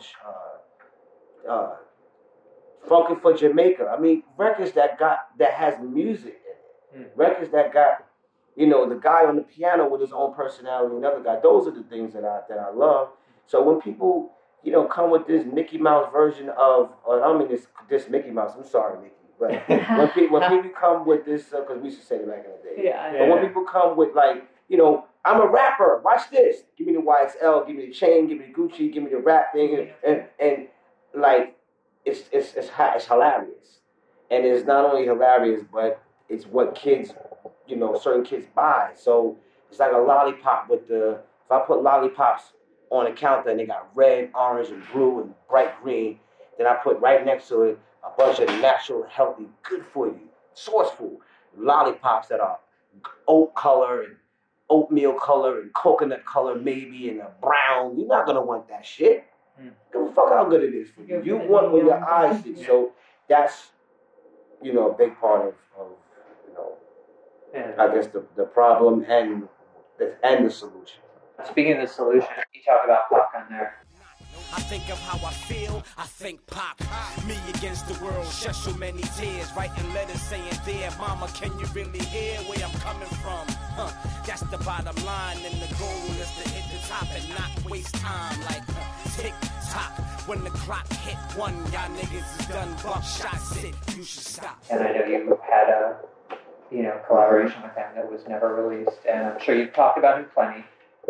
uh, uh, Funkin' for Jamaica. I mean, records that got that has music in it. Mm. Records that got, you know, the guy on the piano with his own personality, another guy. Those are the things that I that I love. So when people, you know, come with this Mickey Mouse version of, or I don't mean this this Mickey Mouse. I'm sorry, Mickey, but when people when people come with this, because uh, we used to say it back in the day. Yeah. But yeah. When people come with like, you know, I'm a rapper. Watch this. Give me the Y X L. Give me the chain. Give me the Gucci. Give me the rap thing. And and, and like. It's it's it's it's hilarious, and it's not only hilarious, but it's what kids, you know, certain kids buy. So it's like a lollipop with the. If I put lollipops on a counter and they got red, orange, and blue and bright green, then I put right next to it a bunch of natural, healthy, good for you, sourceful lollipops that are oat color and oatmeal color and coconut color maybe and a brown. You're not gonna want that shit. Give a fuck how good it is for you. You want what your eyes see. So that's, you know, a big part of, of you know, yeah. I guess the, the problem and the, and the solution. Speaking of the solution, you talk about Pac on there. I think of how I feel, I think Pac. Me against the world, shed so many tears. Writing letters saying, dear mama, can you really hear where I'm coming from? Huh, that's the bottom line, and the goal is to hit the top and not waste time. Like uh, tick tock, when the clock hit one, y'all niggas is done, buckshot sit, you should stop. And I know you had a, you know, collaboration with him that was never released, and I'm sure you've talked about him plenty.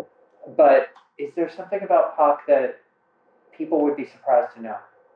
But is there something about Pac that people would be surprised to know?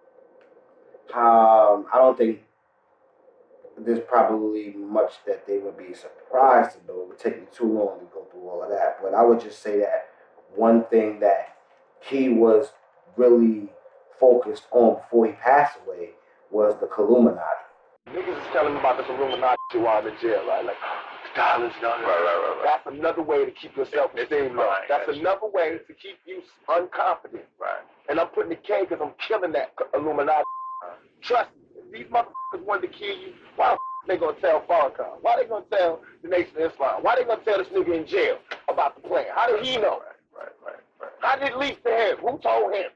Um, I don't think there's probably much that they would be surprised to know. It would take me too long to go through all of that. But I would just say that one thing that he was really focused on before he passed away was the Illuminati. Niggas is telling me about this Illuminati while I'm in jail, right? Like, the dollars, dollars. Right, right, right, right. That's another way to keep your self-esteem low. Right, that's, that's another way to keep you unconfident. Right. And I'm putting the K because I'm killing that Illuminati. Trust me, if these motherfuckers wanted to kill you, why the f- they gonna tell Farrakhan? Why they gonna tell the Nation of Islam? Why they gonna tell this nigga in jail about the plan? How did he know? Right, right, right. How did it leak to him? Who told him?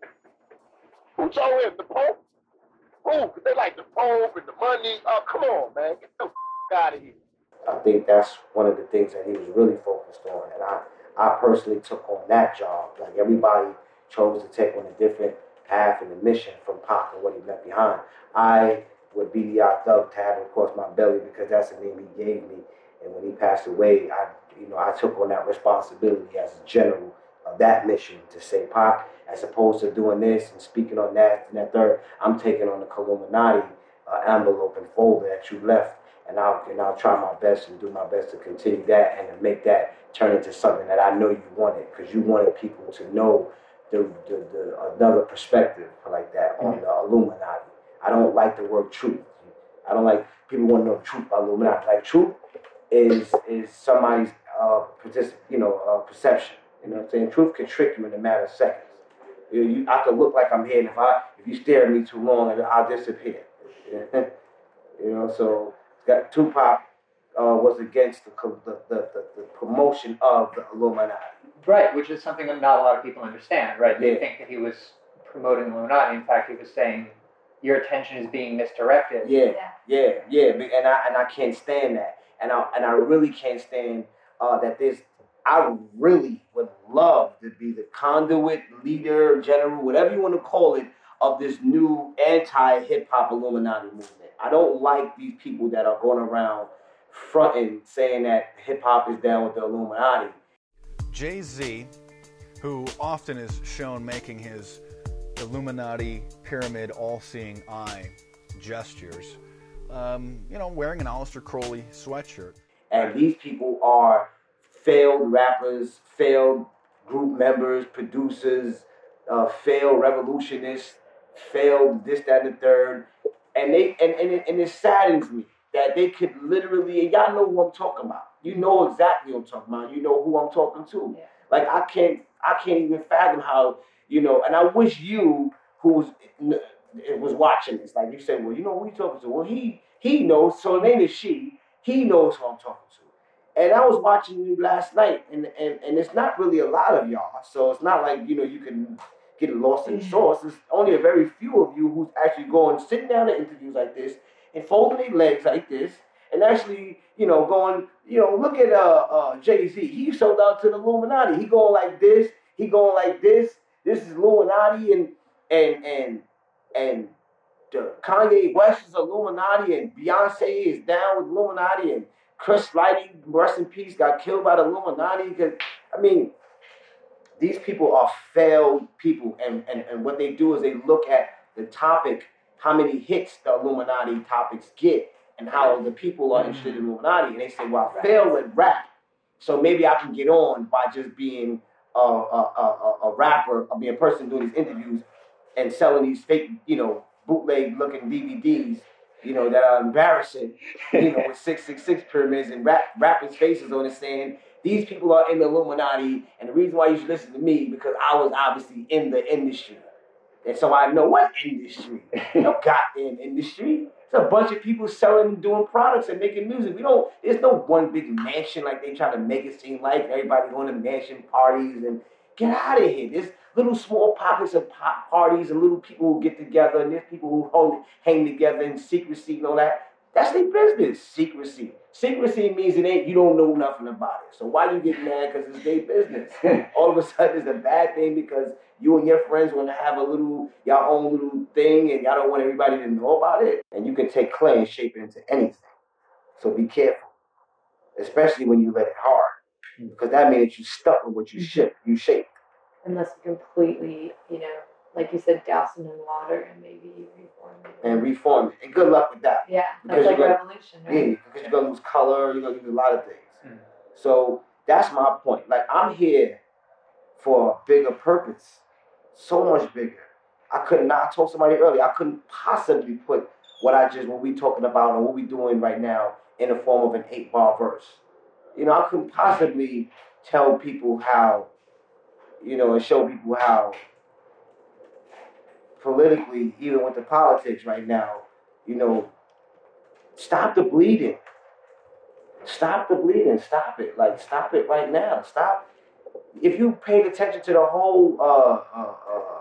Who told him? The Pope? Who? Cause they like the Pope and the money. Oh, come on, man. Get the f- out of here. I think that's one of the things that he was really focused on. And I, I personally took on that job. Like everybody chose to take on a different path and a mission from Pac and what he left behind. I would be the odd thug tab across my belly because that's the name he gave me. And when he passed away, I, you know, I took on that responsibility as a general of that mission to say Pac, as opposed to doing this and speaking on that and that third. I'm taking on the Illuminati uh, envelope and folder that you left. And I'll, and I'll try my best and do my best to continue that and to make that turn into something that I know you wanted, because you wanted people to know the, the, the another perspective like that on the Illuminati. I don't like the word truth. I don't like people want to know the truth about Illuminati. Like truth is is somebody's uh, particip- you know uh, perception. You know what I'm saying? Truth can trick you in a matter of seconds. You, you, I could look like I'm here, and if I if you stare at me too long, I'll disappear. You know, so. That Tupac uh, was against the, the, the, the promotion of the Illuminati. Right, which is something that not a lot of people understand, right? They Yeah. think that he was promoting the Illuminati. In fact, he was saying, your attention is being misdirected. Yeah, yeah, yeah, and I and I can't stand that, and I and I really can't stand uh, that. There's, I really would love to be the conduit, leader, general, whatever you want to call it, of this new anti-hip hop Illuminati movement. I don't like these people that are going around fronting, saying that hip hop is down with the Illuminati. Jay-Z, who often is shown making his Illuminati pyramid all-seeing eye gestures, um, you know, wearing an Aleister Crowley sweatshirt. And these people are failed rappers, failed group members, producers, uh, failed revolutionists, failed this, that, and the third. And they and, and, it, and it saddens me that they could literally, and y'all know who I'm talking about. You know exactly who I'm talking about. You know who I'm talking to. Yeah. Like I can't I can't even fathom how, you know, and I wish you who's was watching this, like you said, well, you know who you talking to? Well, he he knows, so her name is she, he knows who I'm talking to. And I was watching you last night, and, and, and it's not really a lot of y'all, so it's not like, you know, you can get lost in the sauce. There's only a very few of you who's actually going, sitting down at interviews like this, and folding their legs like this, and actually, you know, going, you know, look at uh, uh, Jay-Z. He sold out to the Illuminati. He going like this, he going like this. This is Illuminati, and and and and the Kanye West is Illuminati, and Beyonce is down with Illuminati, and Chris Lighty, rest in peace, got killed by the Illuminati. Because I mean, these people are failed people, and, and, and what they do is they look at the topic, how many hits the Illuminati topics get, and how the people are interested in Illuminati, and they say, well, I failed at rap, so maybe I can get on by just being a, a, a, a rapper, or being a person doing these interviews and selling these fake, you know, bootleg-looking D V Ds, you know, that are embarrassing, you know, with six six six pyramids and rap, rappers' faces on it saying, these people are in the Illuminati, and the reason why you should listen to me, because I was obviously in the industry. And so I know what industry? No goddamn industry. It's a bunch of people selling and doing products and making music. We don't, there's no one big mansion like they try to make it seem like. Everybody going to mansion parties and get out of here. There's little small pockets of pop parties and little people who get together, and there's people who hold, hang together in secrecy and all that. That's their business, secrecy. Secrecy means it ain't, you don't know nothing about it. So why you get mad because it's their business? All of a sudden it's a bad thing because you and your friends want to have a little, your own little thing, and y'all don't want everybody to know about it. And you can take clay and shape it into anything. So be careful, especially when you let it hard, because that means you stuck with what you shaped. You shaped. Unless you completely, you know, like you said, douse them in water and maybe reform it. And reform it. And good luck with that. Yeah, because that's like gonna, revolution, right? Yeah, because you're going to lose color, you're going to lose a lot of things. Mm. So that's my point. Like, I'm here for a bigger purpose. So much bigger. I could not, I told somebody earlier, I couldn't possibly put what I just, what we talking about and what we doing right now in the form of an eight bar verse. You know, I couldn't possibly tell people how, you know, and show people how politically, even with the politics right now, you know, stop the bleeding. Stop the bleeding. Stop it. Like, stop it right now. Stop. If you paid attention to the whole, uh, uh,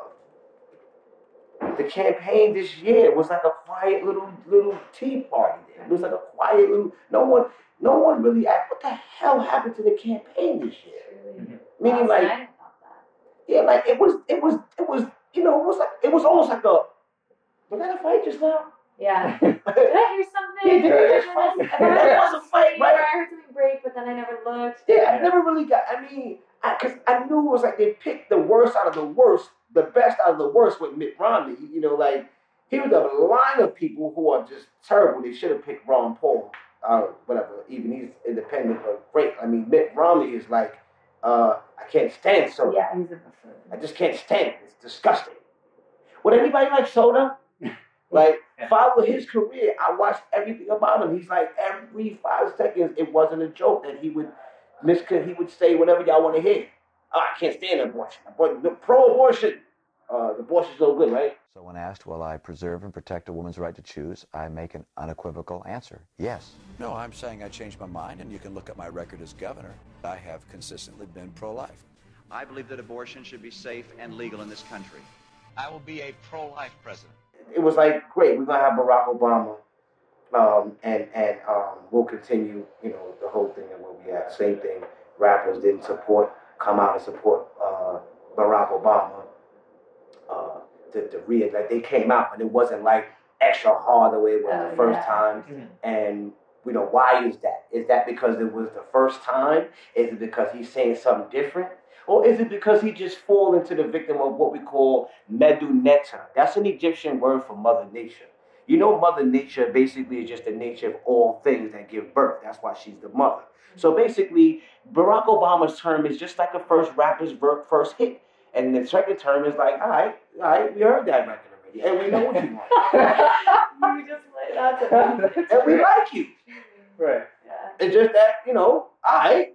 uh, the campaign this year was like a quiet little, little tea party. It was like a quiet little, no one, no one really asked, what the hell happened to the campaign this year? Mm-hmm. Meaning like, yeah, like it was, it was, it was, you know, it was like, it was almost like a, was that a fight just now? Yeah. Did I hear something? Yeah, did I just fight? That was a fight, right? I heard something break, but then I never looked. Yeah, I never really got, I mean, because I, I knew it was like they picked the worst out of the worst, the best out of the worst with Mitt Romney. You know, like, he was a line of people who are just terrible. They should have picked Ron Paul, uh, whatever, even he's independent, but great. I mean, Mitt Romney is like, uh, I can't stand soda. Yeah, he's a buffoon. I just can't stand it. It's disgusting. Would anybody like soda? Like, yeah. Follow his career. I watched everything about him. He's like, every five seconds, it wasn't a joke that he would mis- he would say whatever y'all want to hear. Oh, I can't stand abortion. But the pro-abortion, uh, the abortion's so good, right? So when asked, will I preserve and protect a woman's right to choose, I make an unequivocal answer, yes. No, I'm saying I changed my mind, and you can look at my record as governor. I have consistently been pro-life. I believe that abortion should be safe and legal in this country. I will be a pro-life president. It was like, great, we're going to have Barack Obama, um, and, and um, we'll continue, you know, the whole thing that we'll be at. Same thing, rappers didn't support, come out and support uh, Barack Obama. Uh, the, the re- like they came out, but it wasn't like extra hard the way it was oh, the first yeah. time. Mm-hmm. And, you know, why is that? Is that because it was the first time? Is it because he's saying something different? Or is it because he just fall into the victim of what we call meduneta? That's an Egyptian word for Mother Nature. You know, Mother Nature basically is just the nature of all things that give birth. That's why she's the mother. So basically, Barack Obama's term is just like a first rapper's first hit. And the second term is like, all right, all right, we heard that record already. And we know what you want. You just laid out the And we like you. Right. Yeah. It's just that, you know, all right.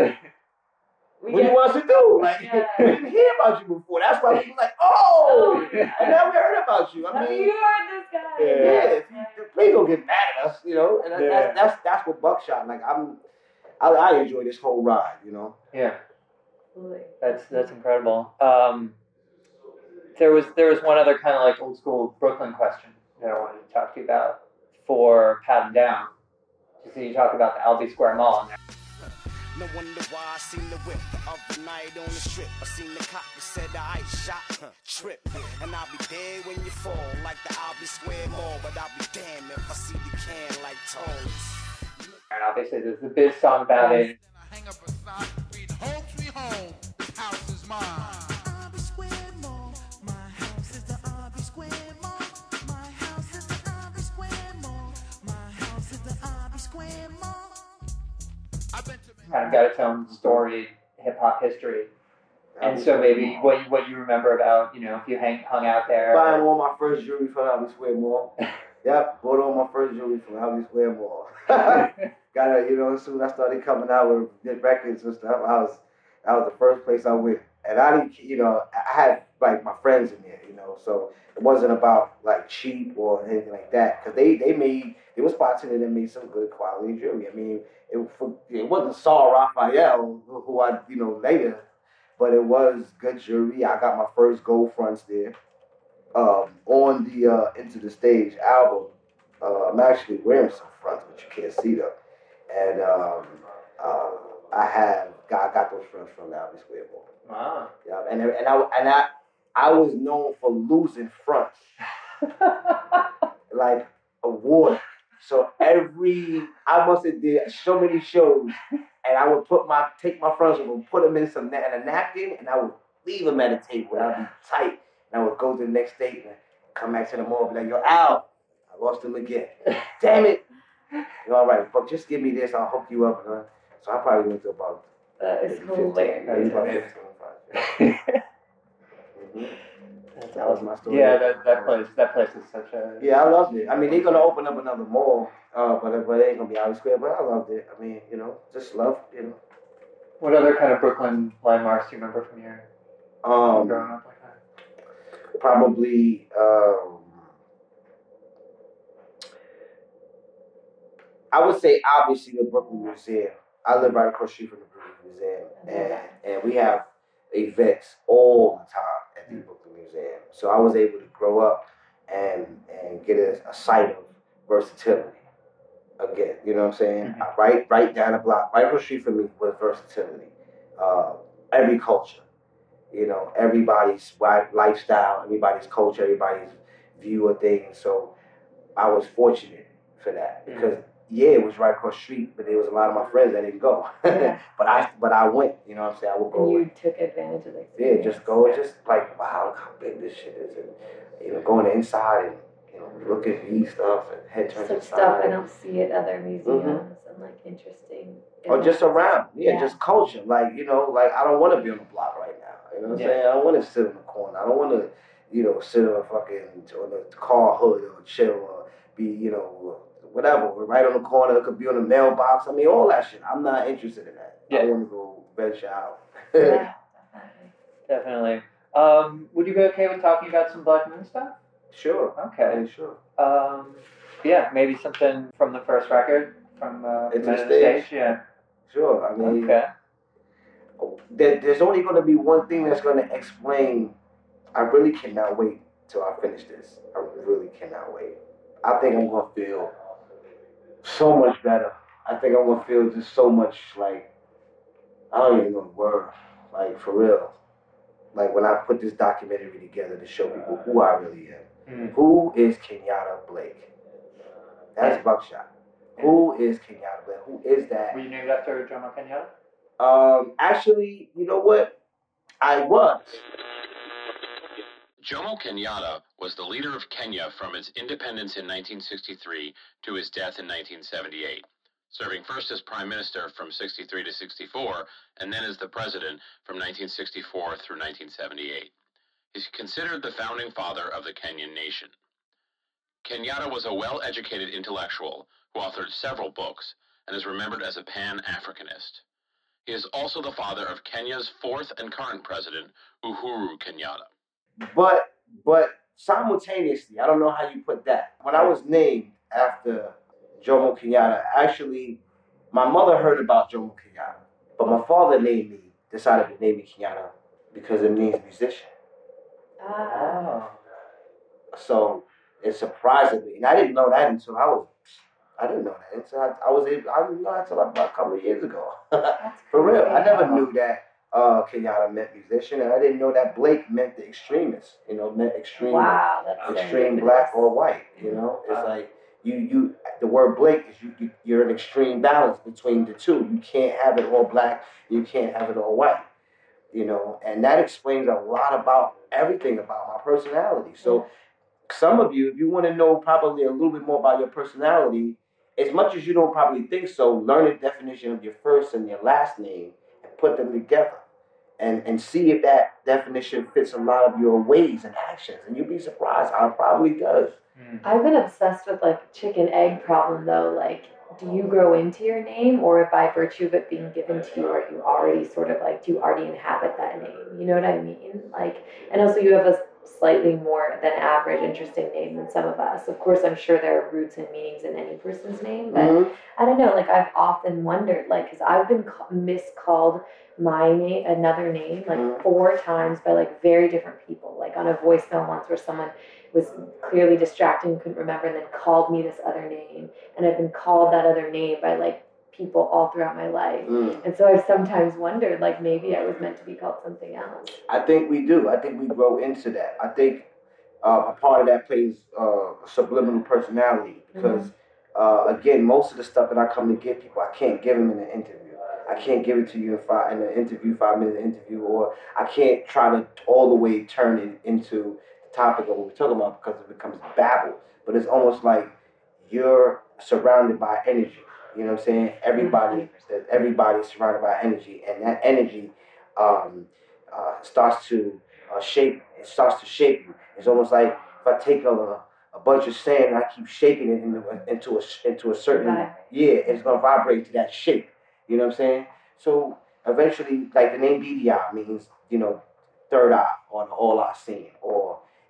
We what do you want us to do? Like, yeah. we didn't hear about you before. That's why we was like, oh, oh yeah. and now we heard about you. I Have mean, you heard this guy? yeah, yeah. You, please don't get mad at us, you know. And Yeah. that's, that's that's what Buckshot. Like, I'm, I, I enjoy this whole ride, you know. Yeah. That's that's incredible. Um, there was there was one other kind of like old school Brooklyn question that I wanted to talk to you about for Pat 'em Down. So you talk about the Albee Square Mall. No wonder why I seen the whip the other night on the strip. I seen the cop who said the ice shot, huh, trip. And I'll be dead when you fall, like the Albee Square Mall. But I'll be damned if I see the can like toes. And obviously there's the big song about it. Hang up a sign, read home sweet home, this house is mine. Albee Square Mall, my house is the Albee Square Mall. My house is the Albee Square Mall. My house is the Albee Square Mall. I've been to Kind of got its own storied hip hop history. And so maybe what you, what you remember about, you know, if you hang, hung out there. Buying all my first jewelry from Albee Square Mall. Yep, bought all my first jewelry from Albee Square Mall. Got it, you know, as soon as I started coming out with the records and stuff, I was, that was the first place I went. And I didn't, you know, I had like my friends in there, you know, so it wasn't about like cheap or anything like that. Cause they, they made, there was spots in there that made some good quality jewelry. I mean, it, it wasn't Saul Raphael, who I, you know, later, but it was good jewelry. I got my first gold fronts there. Um, on the uh, Into the Stage album, uh, I'm actually wearing some fronts, but you can't see them. And um, uh, I have got, I got those fronts from the Albee Square Mall. Wow. Yeah, and and I and I I was known for losing fronts, like a water. So every I must have did so many shows, and I would put my take my fronts and put them in some in a napkin, and I would leave them at a table. And I'd be tight, and I would go to the next date and come back to the mall and be like, "Yo, Al, I lost them again. Damn it! You're all right, but just give me this. I'll hook you up." And, so I probably went to about. That is hilarious. Mm-hmm. That was my story. Yeah, that, that place that place is such a. Yeah, I loved it. I mean, they're gonna open up another mall, uh, but but it ain't gonna be Albee Square. But I loved it. I mean, you know, just love, you know. What other kind of Brooklyn landmarks do you remember from your um, growing up like that? Probably, um, I would say obviously the Brooklyn Museum. I live right across the street from the Brooklyn Museum, and, and we have events all the time at the Brooklyn Museum. So I was able to grow up and and get a, a sight of versatility. Again, you know what I'm saying? Mm-hmm. Right, right down the block, right across the street from me was versatility. Uh, every culture, you know, everybody's lifestyle, everybody's culture, everybody's view of things. So I was fortunate for that because yeah, it was right across the street, but there was a lot of my friends that didn't go. Yeah. but I, but I went. You know what I'm saying? I would go. And you and, took advantage of it. Yeah, just go and just like wow, look how big this shit is, and you know, going inside and. You know, look at these stuff and head turns Some inside. stuff I don't see at other museums mm-hmm. and like interesting. Or just around, yeah, yeah, just culture. Like you know, like I don't want to be on the block right now. You know what I'm Yeah. saying? I don't want to sit in the corner. I don't want to, you know, sit on a fucking on the car hood or chill or be, you know, whatever. Right on the corner. It could be on the mailbox. I mean, all that shit. I'm not interested in that. Yeah. I want to go venture out. Yeah, Definitely. Um, would you be okay with talking about some Black Moon stuff? Sure. Okay. Yeah, sure. Um, yeah, maybe something from the first record, from uh, Into Men the on the Stage? Stage. Yeah. Sure. I mean, Okay. there, there's only going to be one thing that's going to explain. I really cannot wait till I finish this. I really cannot wait. I think I'm going to feel so much better. I think I'm going to feel just so much like, I don't even know the word. Like, for real. Like, when I put this documentary together to show people who I really am. Mm. Who is Kenyatta Blake? That's Buckshot. Who is Kenyatta Blake? Who is that? Were you named after Jomo Kenyatta? Um, actually, you know what? I was. Jomo Kenyatta was the leader of Kenya from its independence in nineteen sixty-three to his death in nineteen seventy-eight, serving first as prime minister from sixty-three to sixty-four, and then as the president from nineteen sixty-four through nineteen seventy-eight. He's considered the founding father of the Kenyan nation. Kenyatta was a well-educated intellectual who authored several books and is remembered as a Pan-Africanist. He is also the father of Kenya's fourth and current president, Uhuru Kenyatta. But but simultaneously, I don't know how you put that. When I was named after Jomo Kenyatta, actually, my mother heard about Jomo Kenyatta, but my father named me, decided to name me Kenyatta because it means musician. Ah. So it surprised me, and I didn't know that until I was. I didn't know that until I, I was able. I didn't know that until about a couple of years ago. For real, I never knew that uh, Kenyatta meant musician, and I didn't know that Blake meant the extremist. You know, meant extreme, Wow, that's extreme serendipitous. black or white. You know, it's Wow. like you you. The word Blake is you, you. You're an extreme balance between the two. You can't have it all black. You can't have it all white. You know, and that explains a lot about everything about my personality. So, some of you, if you want to know probably a little bit more about your personality, as much as you don't probably think so, learn the definition of your first and your last name and put them together, and and see if that definition fits a lot of your ways and actions, and you'll be surprised how it probably does. I've been obsessed with like chicken egg problem though. Like, do you grow into your name, or by virtue of it being given to you, are you already sort of like, do you already inhabit that name? You know what I mean? Like, and also you have a slightly more than average interesting name than some of us. Of course, I'm sure there are roots and meanings in any person's name, but Mhm. I don't know. Like, I've often wondered, like, because I've been ca- miscalled my name, another name, like Mhm. four times by like very different people. Like on a voicemail once where someone was clearly distracted and couldn't remember and then called me this other name. And I've been called that other name by like people all throughout my life. Mm. And so I've sometimes wondered, like, maybe I was meant to be called something else. I think we do. I think we grow into that. I think uh, a part of that plays uh, subliminal personality because, uh, again, most of the stuff that I come to give people, I can't give them in an interview. I can't give it to you in, five, in an interview, five-minute interview, or I can't try to all the way turn it into the topic of what we're talking about because it becomes babble. But it's almost like you're surrounded by energy. You know what I'm saying? Everybody, that everybody's surrounded by energy, and that energy um, uh, starts to uh, shape. It starts to shape you. It's almost like if I take a, a bunch of sand and I keep shaking it into a, into a into a certain Right. yeah, it's gonna vibrate to that shape. You know what I'm saying? So eventually, like the name B D I means, you know, third eye or the all eye seeing, or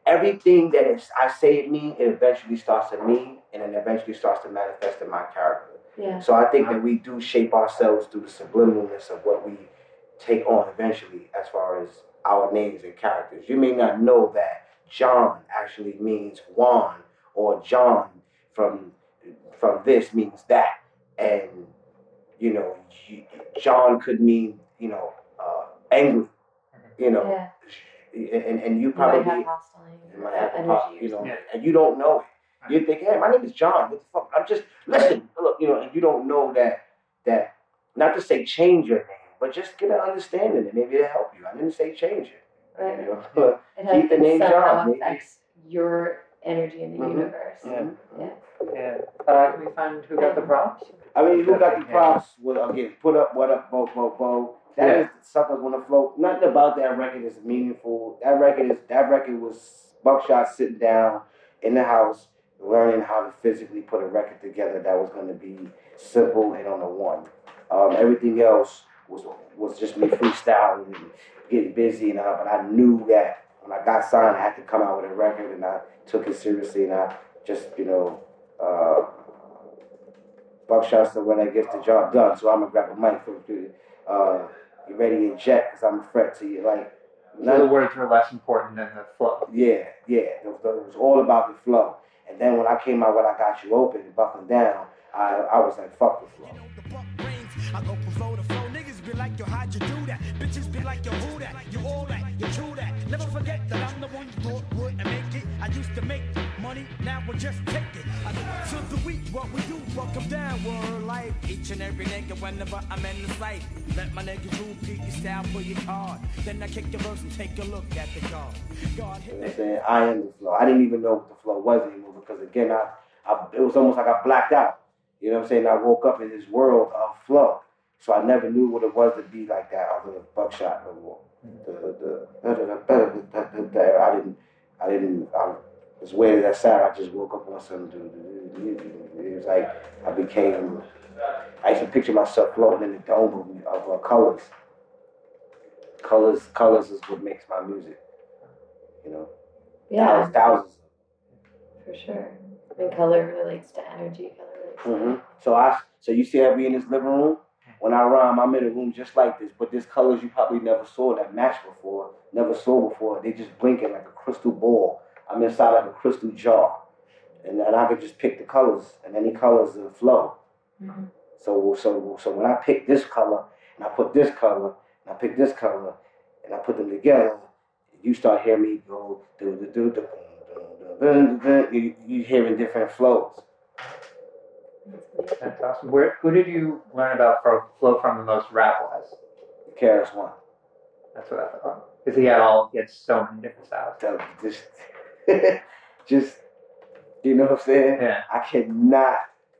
everything that is, I say it mean, it eventually starts to mean, and then eventually starts to manifest in my character. Yeah. So I think that we do shape ourselves through the subliminalness of what we take on eventually as far as our names and characters. You may not know that John actually means Juan, or John from from this means that. And, you know, John could mean, you know, uh, angry, you know. Yeah. And, and you You probably might have hostile you might have a energy pop, or you know, something. and you don't know it. You think, hey, my name is John. What the fuck? I'm just listen, look, you know, and you don't know that that not to say change your name, but just get an understanding and maybe it'll help you. I didn't say change it. Right. You know, but It keep the name somehow John. Maybe. affects your energy in the Mhm. universe. Yeah. Yeah. Yeah. Uh, can we find who got the props? I mean, who got the props? Well, again, put up, what up, Bo, Bo, Bo. That Yeah. is Suckers Wanna Float. Nothing about that record is meaningful. That record is that record was Buckshot sitting down in the house, learning how to physically put a record together that was going to be simple and on the one. Um, everything else was was just me freestyling and getting busy, and uh, but I knew that when I got signed, I had to come out with a record, and I took it seriously, and I just, you know, uh, Buckshot said when I get the job done, so I'm gonna grab a mic for you. Uh, you ready to jet? Cause I'm a threat to you, like. So the words were less important than the flow. Yeah, yeah. It was, it was all about the flow. And then when I came out with I Got You Open and Buckling Down, I I was like, fuck the flow. I go from flow to flow. Niggas be like, yo, how'd you do that? Bitches be like, yo, who that? You all that, you true that. Never forget that I'm the one you thought would and make it. I used to make money, now we'll just take it. I do to the week, what we do, fuck them down, world life. Each and every nigga, whenever I'm in the sight. Let my niggas rule, peek your style for your card. Then I kick your verse and take a look at the card. God hit You know what I'm saying? I am the flow. I didn't even know what the flow was anymore because again, I, I it was almost like I blacked out. You know what I'm saying? I woke up in this world of flow. So I never knew what it was to be like that other than Buckshot no more. The, the, the, the, I didn't, I didn't, I, as weird as that sound, I just woke up on something. It was like I became, I used to picture myself floating in the dome of, of uh, colors. Colors, colors is what makes my music. You know? Yeah. Thousands, thousands. For sure. I mean, color relates to energy. Color relates to Mm-hmm. So I, so you see how we in this living room? When I rhyme, I'm in a room just like this, but there's colors you probably never saw that match before, never saw before. They just blinking like a crystal ball. I'm inside like a crystal jar, and then I could just pick the colors, and any colors will flow. Mm-hmm. So, so, so when I pick this color, and I put this color, and I pick this color, and I put them together, you start hearing me go do do do do. You you hearing different flows. That's awesome. Where, who did you learn about fro- flow from the most rap-wise? K R S One. That's what I thought. Because he had all, he had so many different styles. Just, just, you know what I'm saying? Yeah. I cannot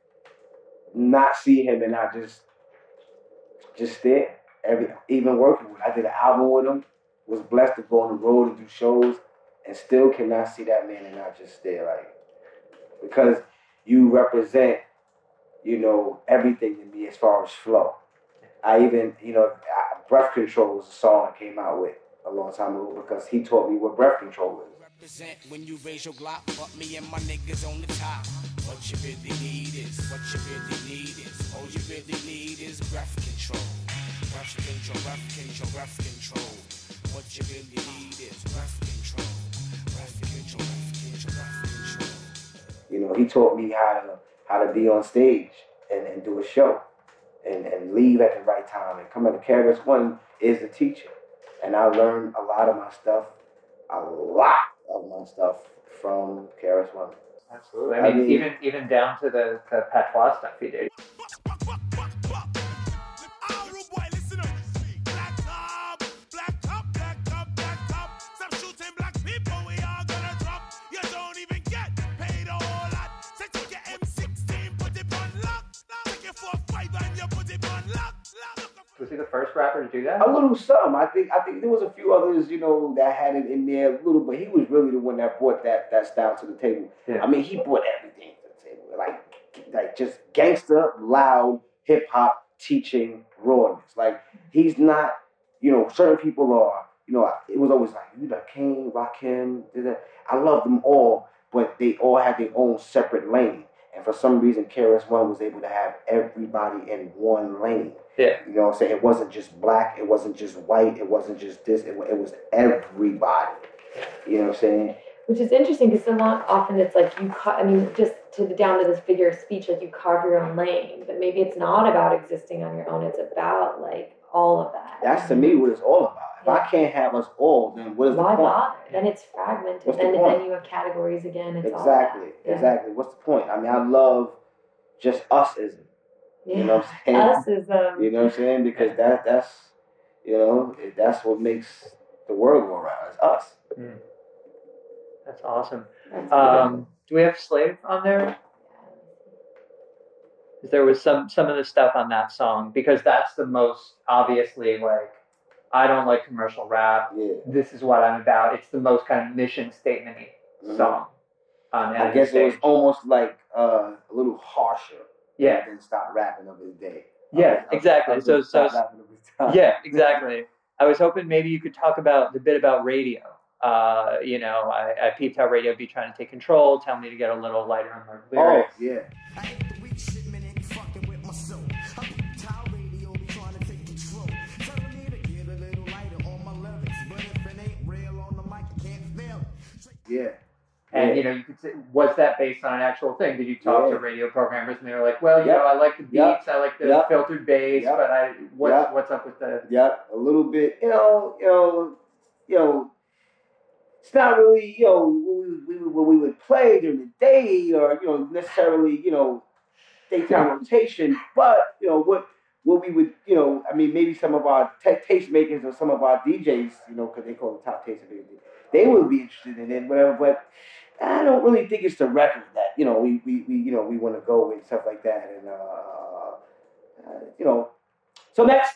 not see him and not just, just stare. Every, even working with him. I did an album with him, was blessed to go on the road and do shows, and still cannot see that man and not just stare. Like, because you represent, you know, everything to me as far as flow. I even, you know, I, Breath Control was a song I came out with a long time ago because he taught me what breath control is. represent when you raise your Glock, but me and my niggas on the top. What you really need is, what you really need is, all you really need is breath control. Breath control, breath control, breath control. What you really need is breath control. Breath control, breath control, breath control. You know, he taught me how to how to be on stage and, and do a show and, and leave at the right time and come at the K R S One is the teacher. And I learned a lot of my stuff, a lot of my stuff from K R S One. Absolutely. I mean, I mean even even down to the, the patois stuff he did. Was he the first rapper to do that? A little some. I think I think there was a few others, you know, that had it in there a little, but he was really the one that brought that that style to the table. Yeah. I mean, he brought everything to the table, like like just gangster, loud, hip hop, teaching, rawness. Like he's not, you know, certain people are you know, it was always like, you like Kane, Rakim, did that. I loved them all, but they all had their own separate lane. And for some reason, K R S One was able to have everybody in one lane. Yeah. You know what I'm saying? It wasn't just black. It wasn't just white. It wasn't just this. It, it was everybody. You know what I'm saying? Which is interesting because so long, often it's like you, ca- I mean, just to the, down to this figure of speech, like you carve your own lane, but maybe it's not about existing on your own. It's about like all of that. That's to me what it's all about. If I can't have us all, then what is Why the point? bother? Then it's fragmented. What's the then, point? then you have categories again. It's Exactly, all that. Yeah. exactly. What's the point? I mean, I love just us-ism. Yeah. You know what I'm saying? Us-ism. You know what I'm saying? Because that that's, you know, it, that's what makes the world go around. It's us. Mm. That's awesome. That's Um, do we have Slave on there? Because there was some some of the stuff on that song, because that's the most obviously like, I don't like commercial rap. Yeah. This is what I'm about. It's the most kind of mission statement-y Mhm. song on I any guess it was stage. almost like uh, a little harsher. Yeah. Than Stop Rapping of his day. Yeah, I was- I was- exactly. I was So, gonna so, Stop Rapping of his time. yeah, exactly. I was hoping maybe you could talk about the bit about radio. Uh, you know, I, I peeped how radio be trying to take control, tell me to get a little lighter on my Oh, lyrics. yeah. Yeah. And, you know, you could say, was that based on an actual thing? Did you talk Yeah. to radio programmers and they were like, well, you Yep. know, I like the beats, Yep. I like the Yep. filtered bass, Yep. but I, what's, Yep. what's up with the... Yeah, a little bit, you know, you know, you know, it's not really, you know, what we, we, what we would play during the day or, you know, necessarily, you know, daytime rotation, but, you know, what what we would, you know, I mean, maybe some of our t- taste makers or some of our D Js, you know, because they call it top taste makers, they would be interested in it, whatever, but I don't really think it's the record that, you know, we, we, we you know, we want to go with, stuff like that, and, uh, uh, you know, so that's,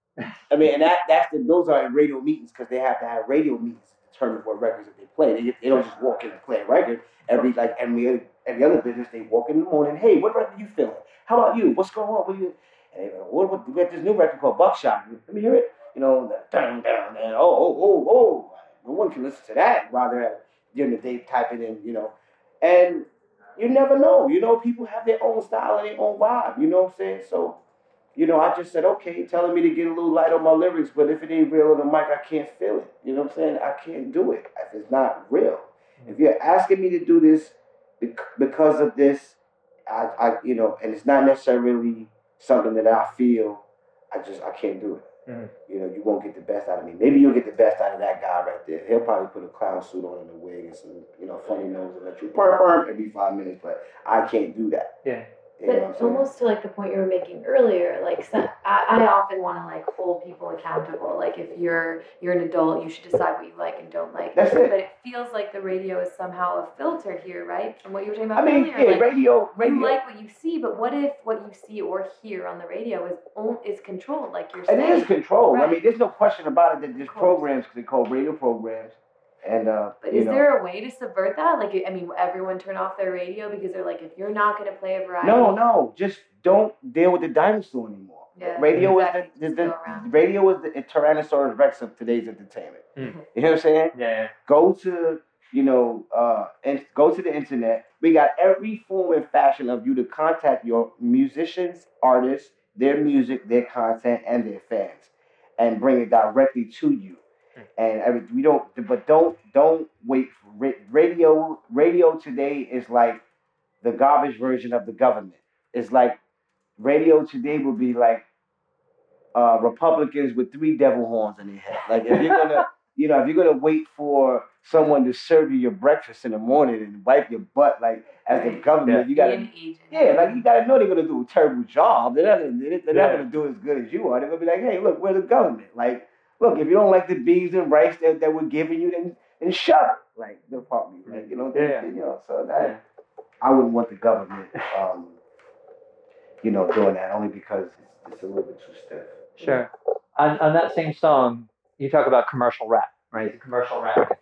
I mean, and that that's the, those are in radio meetings because they have to have radio meetings to determine what records that they play. They, they don't just walk in and play a record. Every like every other, every other business, they walk in the morning. Hey, what record you feeling? How about you? What's going on? What you? And they go, what? What? We got this new record called Buckshot. Let me hear it. You know, the dun dun dun. Oh oh oh oh. No one can listen to that while they're during the day typing in. You know, and you never know. You know, people have their own style and their own vibe. You know what I'm saying? So. You know, I just said, okay, telling me to get a little light on my lyrics, but if it ain't real on the mic, I can't feel it. You know what I'm saying? I can't do it if it's not real. If you're asking me to do this because of this, I, I, you know, and it's not necessarily something that I feel, I just, I can't do it. Mm-hmm. You know, you won't get the best out of me. Maybe you'll get the best out of that guy right there. He'll probably put a clown suit on and a wig and some, you know, funny nose and let you perm perm every five minutes, but I can't do that. Yeah. You know what I'm But saying? almost to like the point you were making earlier, like so, I, I often want to like hold people accountable. Like if you're you're an adult, you should decide what you like and don't like. That's it. But it feels like the radio is somehow a filter here, right? From what you were talking about I mean, earlier. yeah, like, radio, radio. You like what you see, but what if what you see or hear on the radio is on- is controlled, like you're It saying? is controlled. Right. I mean, there's no question about it that there's programs, because they're called radio programs. And, uh, But you is know. there a way to subvert that? Like, I mean, everyone turn off their radio because they're like, if you're not going to play a variety. No, no, just don't deal with the dinosaur anymore. Yeah, radio exactly. is the, the, the radio is the Tyrannosaurus Rex of today's entertainment. Mm. You know what I'm saying? Yeah. Go to, you know, uh, and go to the internet. We got every form and fashion of you to contact your musicians, artists, their music, their content, and their fans, and bring it directly to you. And I mean, we don't, but don't don't wait for ra- radio. Radio today is like the garbage version of the government. It's like radio today would be like uh, Republicans with three devil horns in their head. Like if you're gonna, you know, if you're gonna wait for someone to serve you your breakfast in the morning and wipe your butt, like as the government, you gotta, yeah, like you gotta know they're gonna do a terrible job. They're not, gonna, they're not Yeah. gonna do as good as you are. They're gonna be like, hey, look, we're the government. Like, look, if you don't like the beans and rice that, that we're giving you, then then shut up. Like, the department, like you know, they, Yeah. you know. So that I wouldn't want the government, um, you know, doing that only because it's, it's a little bit too stiff. Sure. On, on that same song, you talk about commercial rap, right? Commercial rap.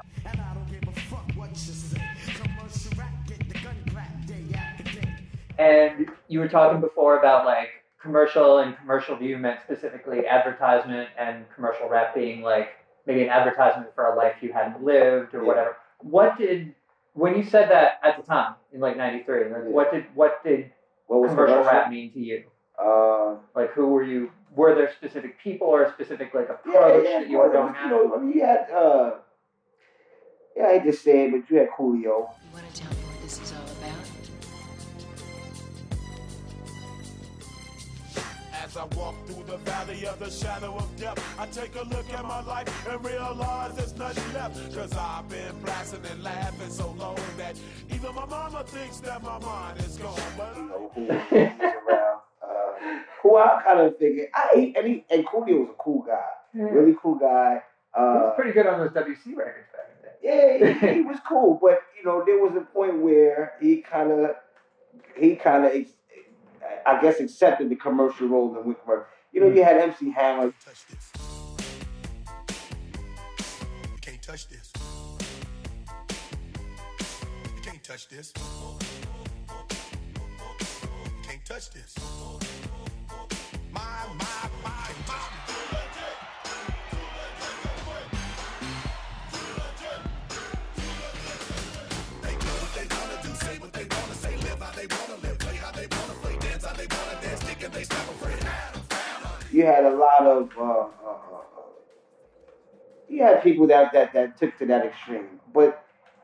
And you were talking before about like commercial and commercial view meant specifically advertisement and commercial rap being like maybe an advertisement for a life you hadn't lived or Yeah. whatever. What did when you said that at the time in like ninety-three? Like, Yeah. what did what did What was commercial commercial? rap mean to you? Uh, Like, who were you? Were there specific people or a specific like approach yeah, yeah, that you were well, going you at? know, I mean, you had, uh, yeah, I hate to say it, but you had Coolio. You want to tell me what this is all about? As I walk through the valley of the shadow of death, I take a look at my life and realize there's nothing left. Cause I've been blasting and laughing so long that even my mama thinks that my mind is gone. But You know, who was around. Uh, who I kind of figured, I ate, and, he, and Coolio was a cool guy. Yeah. Really cool guy. He was Uh, pretty good on those W C records back in the day. yeah, he, he was cool, but, you know, there was a point where he kind of, he kind of, I guess, accepted the commercial role and went commercial. You know, you had M C Hammer. touch this. You can't touch this. You can't touch this. You can't touch this. My, my, my, my. They do what they wanna do, say what they wanna say, live how they wanna live, play how they wanna play, dance how they wanna dance, stick and they stop afraid. You had a lot of, uh, uh, uh, you had people that, that, that took to that extreme. But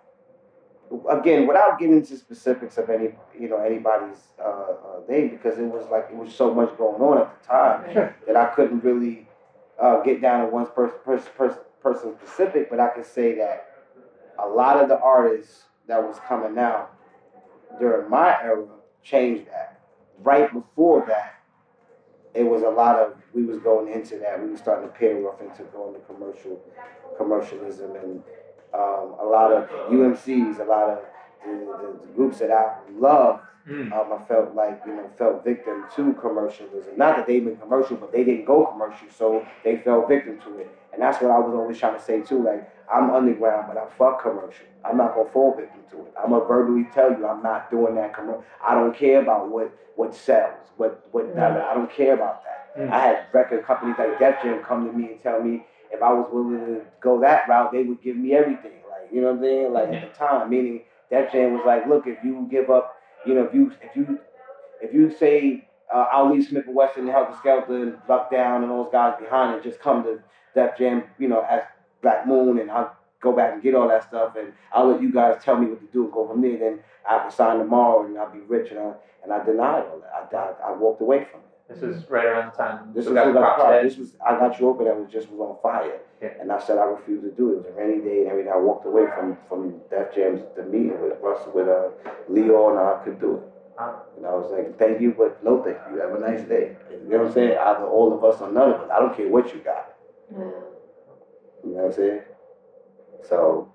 again, without getting into specifics of any, you know, anybody's uh, uh, thing, because it was like, it was so much going on at the time that I couldn't really uh, get down to one person, person, person, person specific, but I could say that a lot of the artists that was coming out during my era changed that. Right before that, it was a lot of, we was going into that. We were starting to pair off into going to commercial, commercialism, and um, a lot of U M Cs, a lot of the, the, the groups that I love. Mm. Um, I felt like, you know, felt victim to commercialism. Not that they been commercial, but they didn't go commercial, so they fell victim to it. And that's what I was always trying to say too. Like, I'm underground, but I fuck commercial. I'm not gonna fall victim to it. I'm gonna verbally tell you I'm not doing that commercial. I don't care about what what sells, what what Mm. I don't care about that. Mm. I had record companies like Def Jam come to me and tell me if I was willing to go that route, they would give me everything. Like, you know what I'm saying? Like at the time, meaning Def Jam was like, look, if you give up, you know, if you if you if you say uh, I'll leave Smith and Wesson and Helter Skelter and Buck Down and those guys behind it, just come to Def Jam, you know, as Black Moon, and I'll go back and get all that stuff, and I'll let you guys tell me what to do and go from there. Then I can sign tomorrow and I'll be rich, and I and I denied all that. I, I, I walked away from it. This was right around the time. This we was got who got Props the car. Head. This was I Got You Open. That was just was on fire, Yeah. and I said I refused to do it. It was a rainy day and everything. I walked away from from Def Jam's the meeting with Russell with uh, Leo, and I could do it. Uh, And I was like, thank you, but no thank you. Have a nice day. You know what I'm saying? Either all of us or none of us. I don't care what you got. Yeah. You know what I'm saying? So,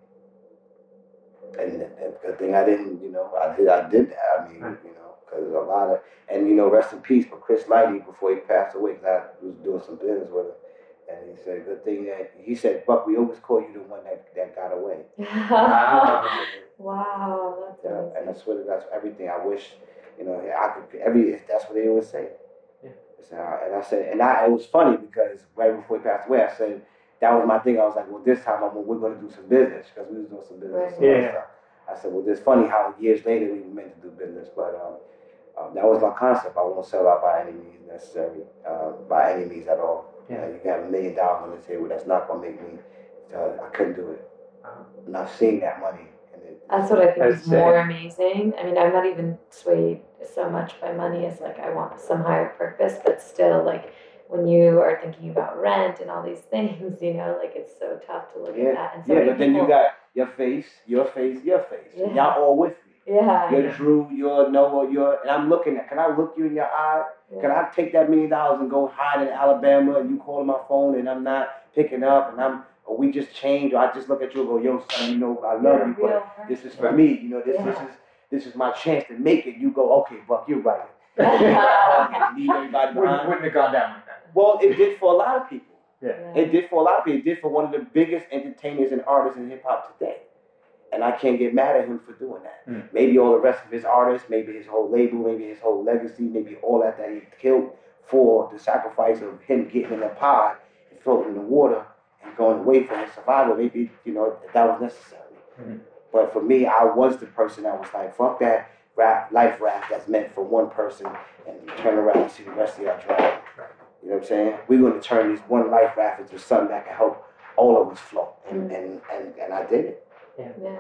and, and good thing I didn't, you know, I did, I did that. I mean, you know, because a lot of, and you know, rest in peace. But Chris Lighty, before he passed away, because I was doing some business with him, and he said, good thing that he said, Buck, we always call you the one that that got away. Wow. Wow, that's You know, amazing. and I swear to God, everything I wish, you know, I could every. That's what they always say. Yeah. So, and I said, and I, it was funny because right before he passed away, I said that was my thing. I was like, well, this time I'm, we're going to do some business because we was doing some business. Right. and all that Yeah. stuff. I said, well, it's funny how years later we were meant to do business, but um, um, that was my concept. I won't sell out by any means necessary, uh, by any means at all. Yeah. Uh, you can have a million dollars on the table. That's not going to make me. Uh, I couldn't do it. Uh-huh. And I've seen that money. And it, That's what I think That's is more it. amazing. I mean, I'm not even swayed so much by money as like I want some higher purpose, but still, like when you are thinking about rent and all these things, you know, like it's so tough to look yeah, at that. And so yeah, many but then you people- got your face, your face, your face. Yeah. Y'all all with me. yeah, You're yeah. Drew, you're Noah, you're, and I'm looking at, can I look you in your eye? Can I take that million dollars and go hide in Alabama and you calling my phone and I'm not picking up and I'm, or we just changed, or I just look at you and go, yo, son, you know, I love you, but this is for me, you know, this, this is, this is my chance to make it. You go, okay, Buck, you're right. Leave everybody Wouldn't, behind. wouldn't have gone down like that. Well, it did for a lot of people. Yeah. It did for a lot of people. It did for one of the biggest entertainers and artists in hip hop today. And I can't get mad at him for doing that. Mm. Maybe all the rest of his artists, maybe his whole label, maybe his whole legacy, maybe all that that he killed for the sacrifice of him getting in the pod and floating in the water and going away from his survival, maybe, you know, that was necessary. Mm-hmm. But for me, I was the person that was like, fuck that rap, life raft that's meant for one person, and turn around and see the rest of y'all drown. You know what I'm saying? We're going to turn this one life raft into something that can help all of us float. And, and, and, and I did it. Yeah. Yeah.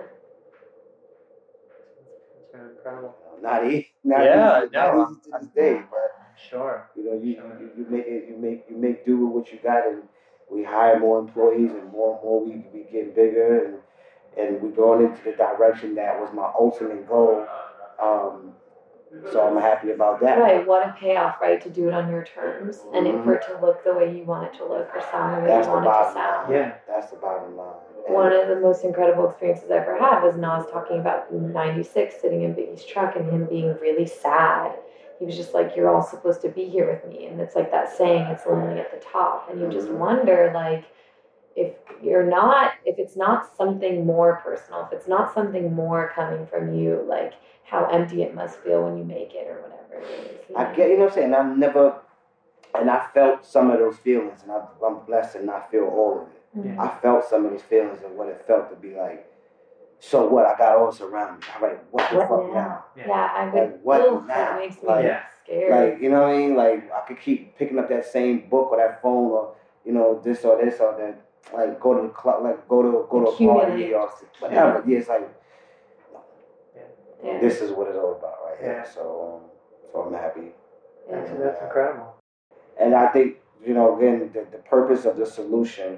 It's incredible. Not easy, not Yeah, easy, no, not easy to this day, but Sure. you know, you, you, you make it, you make you make do with what you got, and we hire more employees, and more and more we we get bigger, and and we're going into the direction that was my ultimate goal. Um, so I'm happy about that. Right, what a payoff, right, to do it on your terms, and it, for it to look the way you want it to look, or sound the way That's you the want it to bottom sound. line. Yeah, that's the bottom line. And One of the most incredible experiences I ever had was Nas talking about ninety-six, sitting in Biggie's truck, and him being really sad. He was just like, you're all supposed to be here with me. And it's like that saying, it's lonely at the top. And you just wonder, like, if you're not, if it's not something more personal, if it's not something more coming from you, like how empty it must feel when you make it or whatever it is. You I know? get, you know what I'm saying? I've never, and I felt some of those feelings, and I, I'm blessed to not feel all of it. Mhm. I felt some of these feelings and what it felt to be like, so what? I got all this around me. All right, what the What fuck now? now? Yeah, I would, Like, what ugh, now? that makes me Like, scared. Like, you know what I mean? Like, I could keep picking up that same book or that phone or, you know, this or this or that. Like, go to the club, like, go to go to a party Accumulate. or whatever. Yeah, it's like, Yeah. this is what it's all about right here. Yeah. So, um, so I'm happy. That's, that's incredible. And I think, you know, again, the, the purpose of the solution,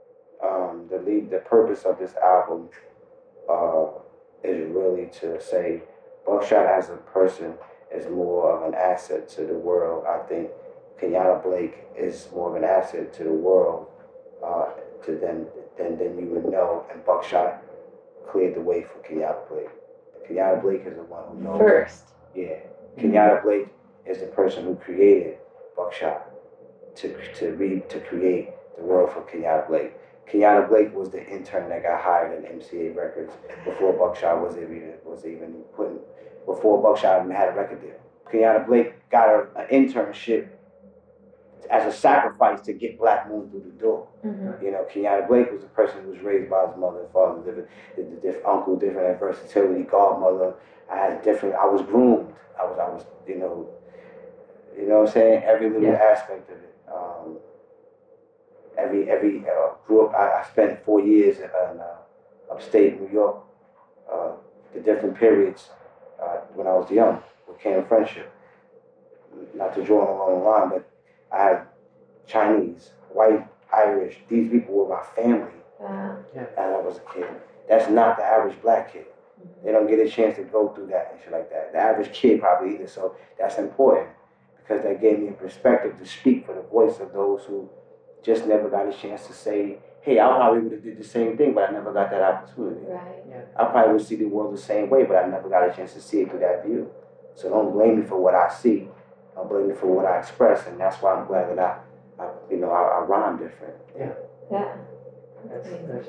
um, the lead, the purpose of this album, uh, is really to say, Buckshot as a person is more of an asset to the world. I think Kenyatta Blake is more of an asset to the world, uh, to them than than you would know. And Buckshot cleared the way for Kenyatta Blake. Kenyatta Blake is the one who knows. First. Yeah. Kenyatta Blake is the person who created Buckshot to to read to create the world for Kenyatta Blake. Kenyatta Blake was the intern that got hired at M C A Records before Buckshot was even was even put in, before Buckshot even had a record deal. Kenyatta Blake got a, an internship as a sacrifice to get Black Moon through the door. Mm-hmm. You know, Kenyatta Blake was a person who was raised by his mother and father, different, the, the different uncle, different versatility, godmother. I had different. I was groomed. I was, I was, you know, you know what I'm saying. Every little Yeah. aspect of it. Um, every, every. Uh, grew up. I, I spent four years in uh, upstate New York. Uh, the different periods uh, when I was young with Camp Friendship. Not to draw on a long line, but I had Chinese, white, Irish. These people were my family. Wow. And I was a kid. That's not the average Black kid. They don't get a chance to go through that and shit like that. The average kid probably either. So that's important because that gave me a perspective to speak for the voice of those who just never got a chance to say, hey, I probably would have did the same thing, but I never got that opportunity. Right. Yeah. I probably would see the world the same way, but I never got a chance to see it through that view. So don't blame me for what I see. I'll blame me for what I express, and that's why I'm glad that I, I you know, I, I rhyme different. Yeah. Yeah. That's, that's,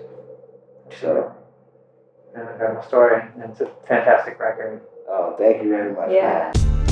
So, an incredible story. And it's a fantastic record. uh, thank you very much. Yeah.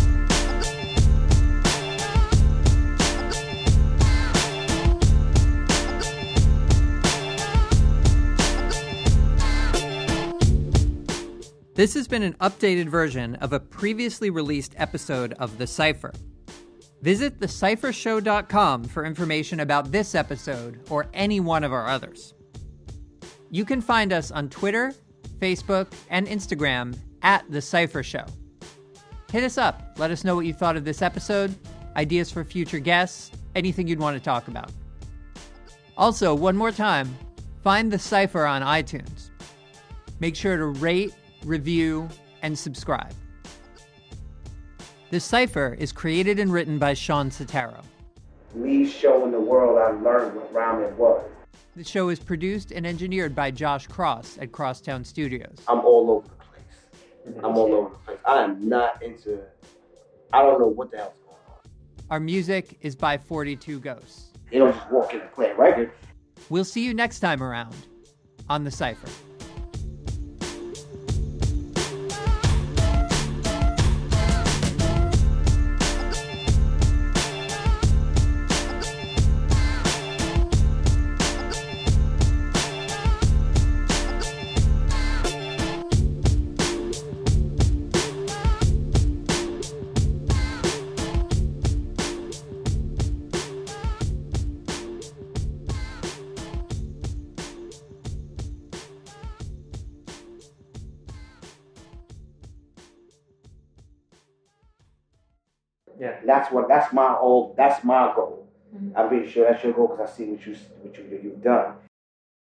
This has been an updated version of a previously released episode of The Cypher. Visit the cypher show dot com for information about this episode or any one of our others. You can find us on Twitter, Facebook, and Instagram at The Cypher Show. Hit us up. Let us know what you thought of this episode, ideas for future guests, anything you'd want to talk about. Also, one more time, find The Cypher on iTunes. Make sure to rate, review, and subscribe. The Cypher is created and written by Sean Sotero. Me showing the world I learned what rhyming was. The show is produced and engineered by Josh Cross at Crosstown Studios. I'm all over the place. I'm all over the place. I am not into, I don't know what the hell's going on. Our music is by forty-two Ghosts. They don't just walk in and play a record. We'll see you next time around on The Cypher. Yeah. That's what. That's my all. That's my goal. Mhm. I'm pretty sure that's your goal because I see what you what you you've done.